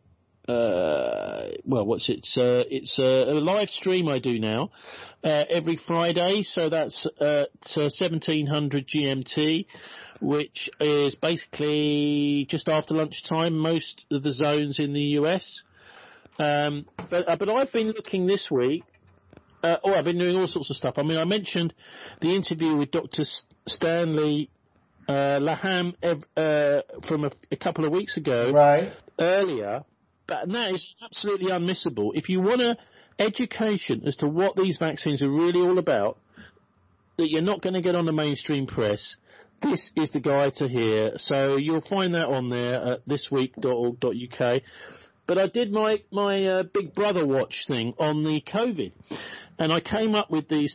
it's a live stream I do now, every Friday. So that's at 1700 GMT, which is basically just after lunchtime, most of the zones in the US. But I've been looking this week. I've been doing all sorts of stuff. I mentioned the interview with Dr. Stanley Laham from a couple of weeks ago, right, earlier, and that is absolutely unmissable. If you want education as to what these vaccines are really all about, that you're not going to get on the mainstream press, this is the guy to hear. So you'll find that on there at thisweek.org.uk. but I did my Big Brother watch thing on the COVID, and I came up with these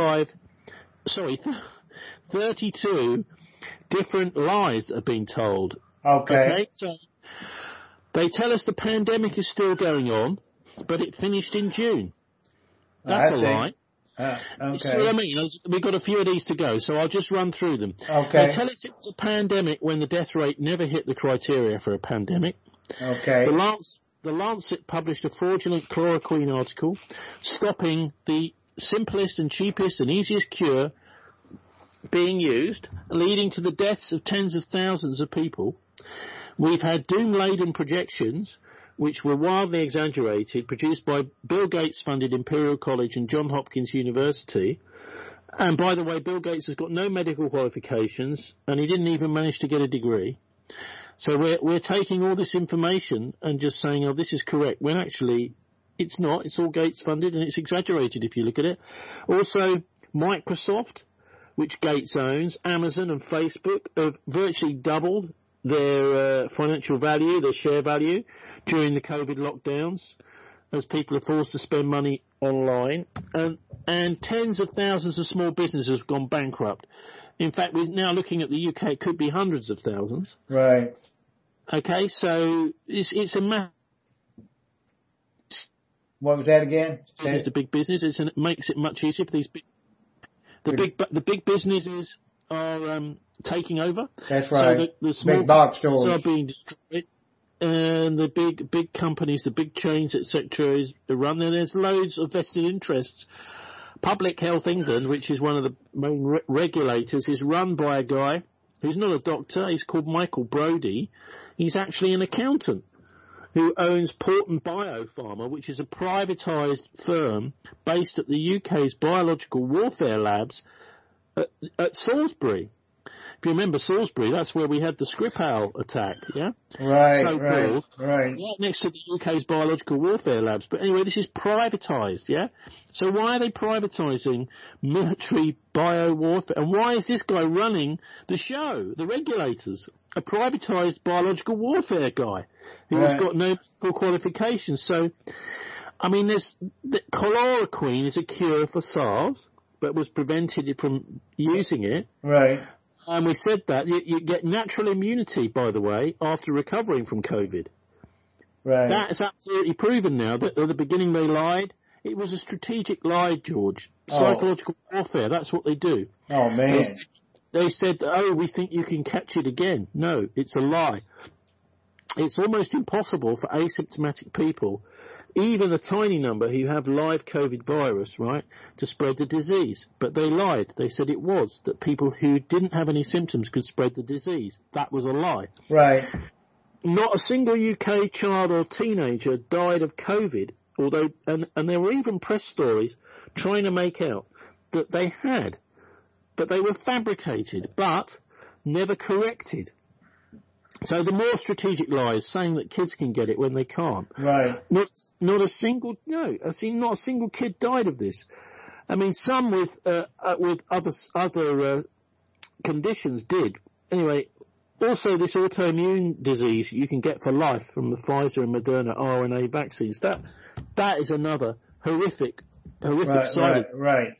32 different lies that have been told. Okay. So they tell us the pandemic is still going on, but it finished in June. That's a lie. Okay. See what I mean? We've got a few of these to go, so I'll just run through them. Okay. They tell us it was a pandemic when the death rate never hit the criteria for a pandemic. Okay. The Lancet published a fraudulent chloroquine article stopping the simplest and cheapest and easiest cure being used, leading to the deaths of tens of thousands of people. We've had doom-laden projections, which were wildly exaggerated, produced by Bill Gates-funded Imperial College and Johns Hopkins University. And by the way, Bill Gates has got no medical qualifications, and he didn't even manage to get a degree. So we're taking all this information and just saying, oh, this is correct, when actually it's not. It's all Gates-funded, and it's exaggerated if you look at it. Also, Microsoft, which Gates owns, Amazon and Facebook have virtually doubled their financial value, their share value, during the COVID lockdowns, as people are forced to spend money online, and tens of thousands of small businesses have gone bankrupt. In fact, we're now looking at the UK, it could be hundreds of thousands. Right. Okay, so it's a massive. What was that again? It's the big businesses, and it makes it much easier for these the big businesses are taking over. That's right. So the small big box stores are being destroyed, and the big companies, the big chains, etc., are run there. There's loads of vested interests. Public Health England, which is one of the main regulators, is run by a guy who's not a doctor. He's called Michael Brodie. He's actually an accountant who owns Porton Biopharma, which is a privatised firm based at the UK's biological warfare labs at Salisbury. If you remember Salisbury, that's where we had the Skripal attack, yeah? Right, So-called, right. Right next to the UK's biological warfare labs. But anyway, this is privatised, yeah? So why are they privatising military bio-warfare? And why is this guy running the show, the regulators? A privatised biological warfare guy who has got no medical qualifications. So, I mean, the chloroquine is a cure for SARS, but was prevented from using it. Right. And we said that you get natural immunity, by the way, after recovering from COVID. Right. That is absolutely proven now. That at the beginning they lied. It was a strategic lie, George. Psychological warfare, that's what they do. Oh, man. They said, oh, we think you can catch it again. No, it's a lie. It's almost impossible for asymptomatic people, even a tiny number who have live COVID virus, right, to spread the disease. But they lied. They said it was, that people who didn't have any symptoms could spread the disease. That was a lie. Right. Not a single UK child or teenager died of COVID, although, and there were even press stories trying to make out that they had, but they were fabricated, but never corrected. So the more strategic lie is saying that kids can get it when they can't. Right. Not a single kid died of this. I mean, some with other conditions did. Anyway, also this autoimmune disease you can get for life from the Pfizer and Moderna RNA vaccines. That is another horrific side. Right.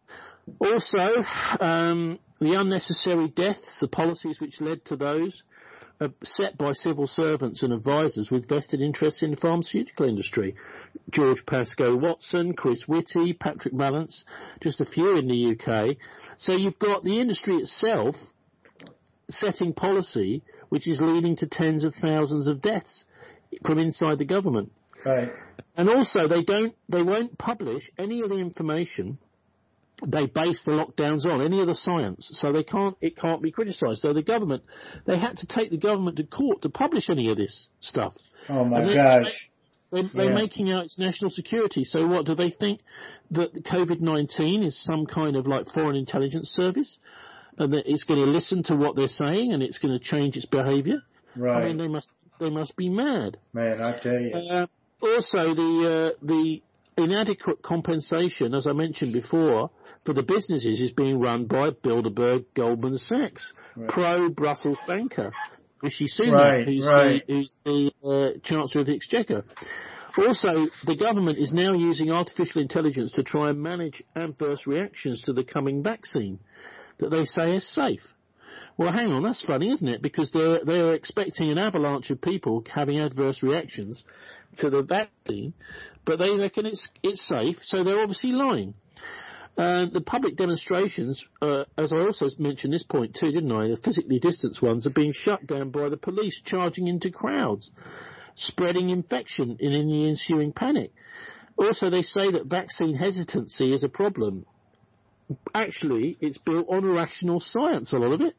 Also, the unnecessary deaths, the policies which led to those, are set by civil servants and advisors with vested interests in the pharmaceutical industry. George Pascoe Watson, Chris Whitty, Patrick Vallance, just a few in the UK. So you've got the industry itself setting policy which is leading to tens of thousands of deaths from inside the government. Right. And also they won't publish any of the information they base the lockdowns on, any of the science, so it can't be criticised. So the government, they had to take the government to court to publish any of this stuff. Oh my gosh. They're making out it's national security. So what, do they think that COVID-19 is some kind of like foreign intelligence service? And that it's going to listen to what they're saying and it's going to change its behaviour? Right. I mean, they must be mad. Man, I tell you. Also, the inadequate compensation, as I mentioned before, for the businesses is being run by Bilderberg Goldman Sachs, pro-Brussels banker. Rishi Sunak, who's the Chancellor of the Exchequer. Also, the government is now using artificial intelligence to try and manage adverse reactions to the coming vaccine that they say is safe. Well, hang on, that's funny, isn't it? Because they're expecting an avalanche of people having adverse reactions to the vaccine, but they reckon it's safe, so they're obviously lying. The public demonstrations, as I also mentioned this point too, didn't I? The physically distanced ones are being shut down by the police charging into crowds, spreading infection in the ensuing panic. Also, they say that vaccine hesitancy is a problem. Actually, it's built on rational science, a lot of it.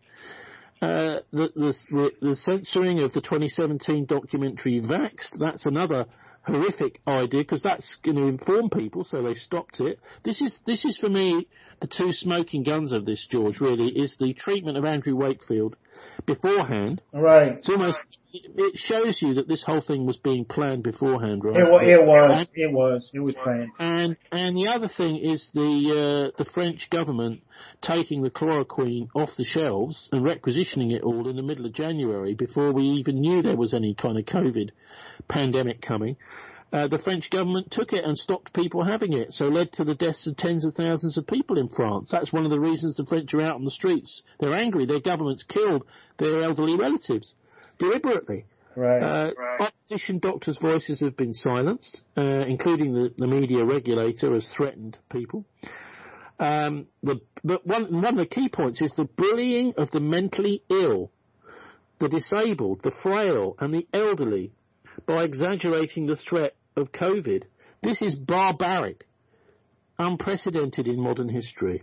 The censoring of the 2017 documentary Vaxxed, that's another horrific idea, because that's going to inform people, so they stopped it. This is for me the two smoking guns of this, George, really, is the treatment of Andrew Wakefield beforehand. Right. It's almost, it shows you that this whole thing was being planned beforehand, right? It was planned. And the other thing is the French government taking the chloroquine off the shelves and requisitioning it all in the middle of January before we even knew there was any kind of COVID pandemic coming. The French government took it and stopped people having it, so led to the deaths of tens of thousands of people in France. That's one of the reasons the French are out on the streets. They're angry. Their government's killed their elderly relatives deliberately. Right. Opposition doctors' voices have been silenced, including the media regulator has threatened people. But one of the key points is the bullying of the mentally ill, the disabled, the frail, and the elderly by exaggerating the threat of COVID. This is barbaric, unprecedented in modern history.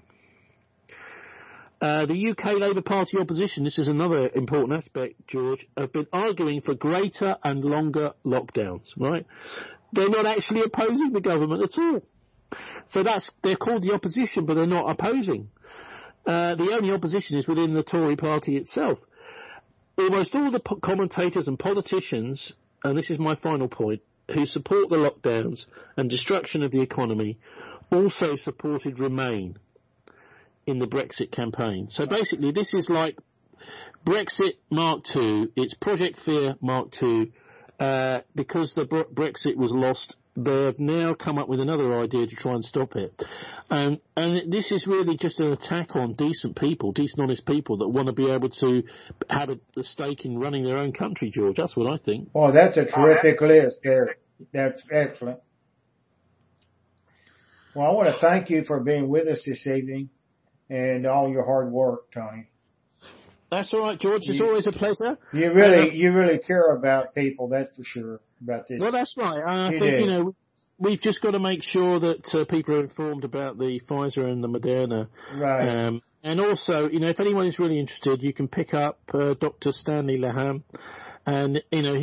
The UK Labour Party opposition, this is another important aspect, George, have been arguing for greater and longer lockdowns, right? They're not actually opposing the government at all. So they're called the opposition, but they're not opposing. The only opposition is within the Tory party itself. Almost all the commentators and politicians, and this is my final point, who support the lockdowns and destruction of the economy also supported Remain in the Brexit campaign. So basically this is like Brexit Mark II, it's Project Fear Mark II, because the Brexit was lost. They have now come up with another idea to try and stop it. And this is really just an attack on decent people, decent, honest people that want to be able to have a stake in running their own country, George. That's what I think. Oh, that's a terrific list there. That's excellent. Well, I want to thank you for being with us this evening and all your hard work, Tony. That's all right, George. It's always a pleasure. You really care about people, that's for sure, about this. Well, that's right. I think, we've just got to make sure that people are informed about the Pfizer and the Moderna. Right. And also, if anyone is really interested, you can pick up Dr. Stanley Laham. And,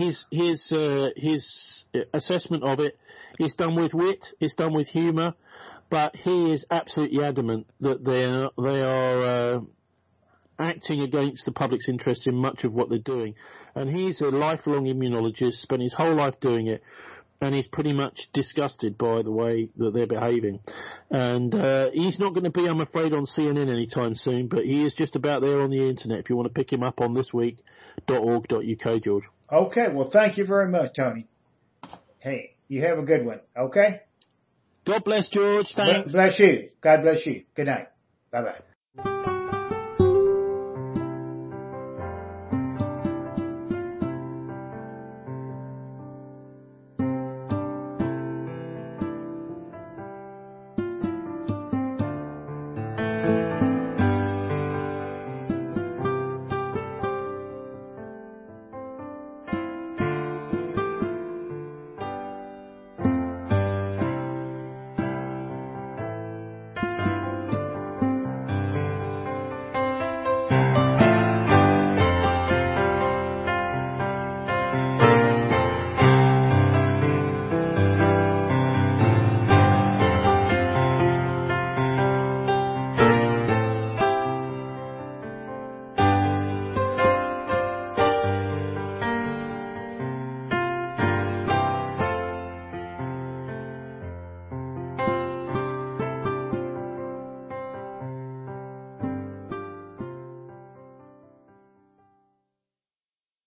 his assessment of it is done with wit, it's done with humour, but he is absolutely adamant that they are acting against the public's interest in much of what they're doing. And he's a lifelong immunologist, spent his whole life doing it, and he's pretty much disgusted by the way that they're behaving. And he's not going to be, I'm afraid, on CNN anytime soon, but he is just about there on the internet if you want to pick him up on thisweek.org.uk, George. Okay, well, thank you very much, Tony. Hey, you have a good one, okay? God bless, George. Thanks. Bless you. God bless you. Good night. Bye-bye.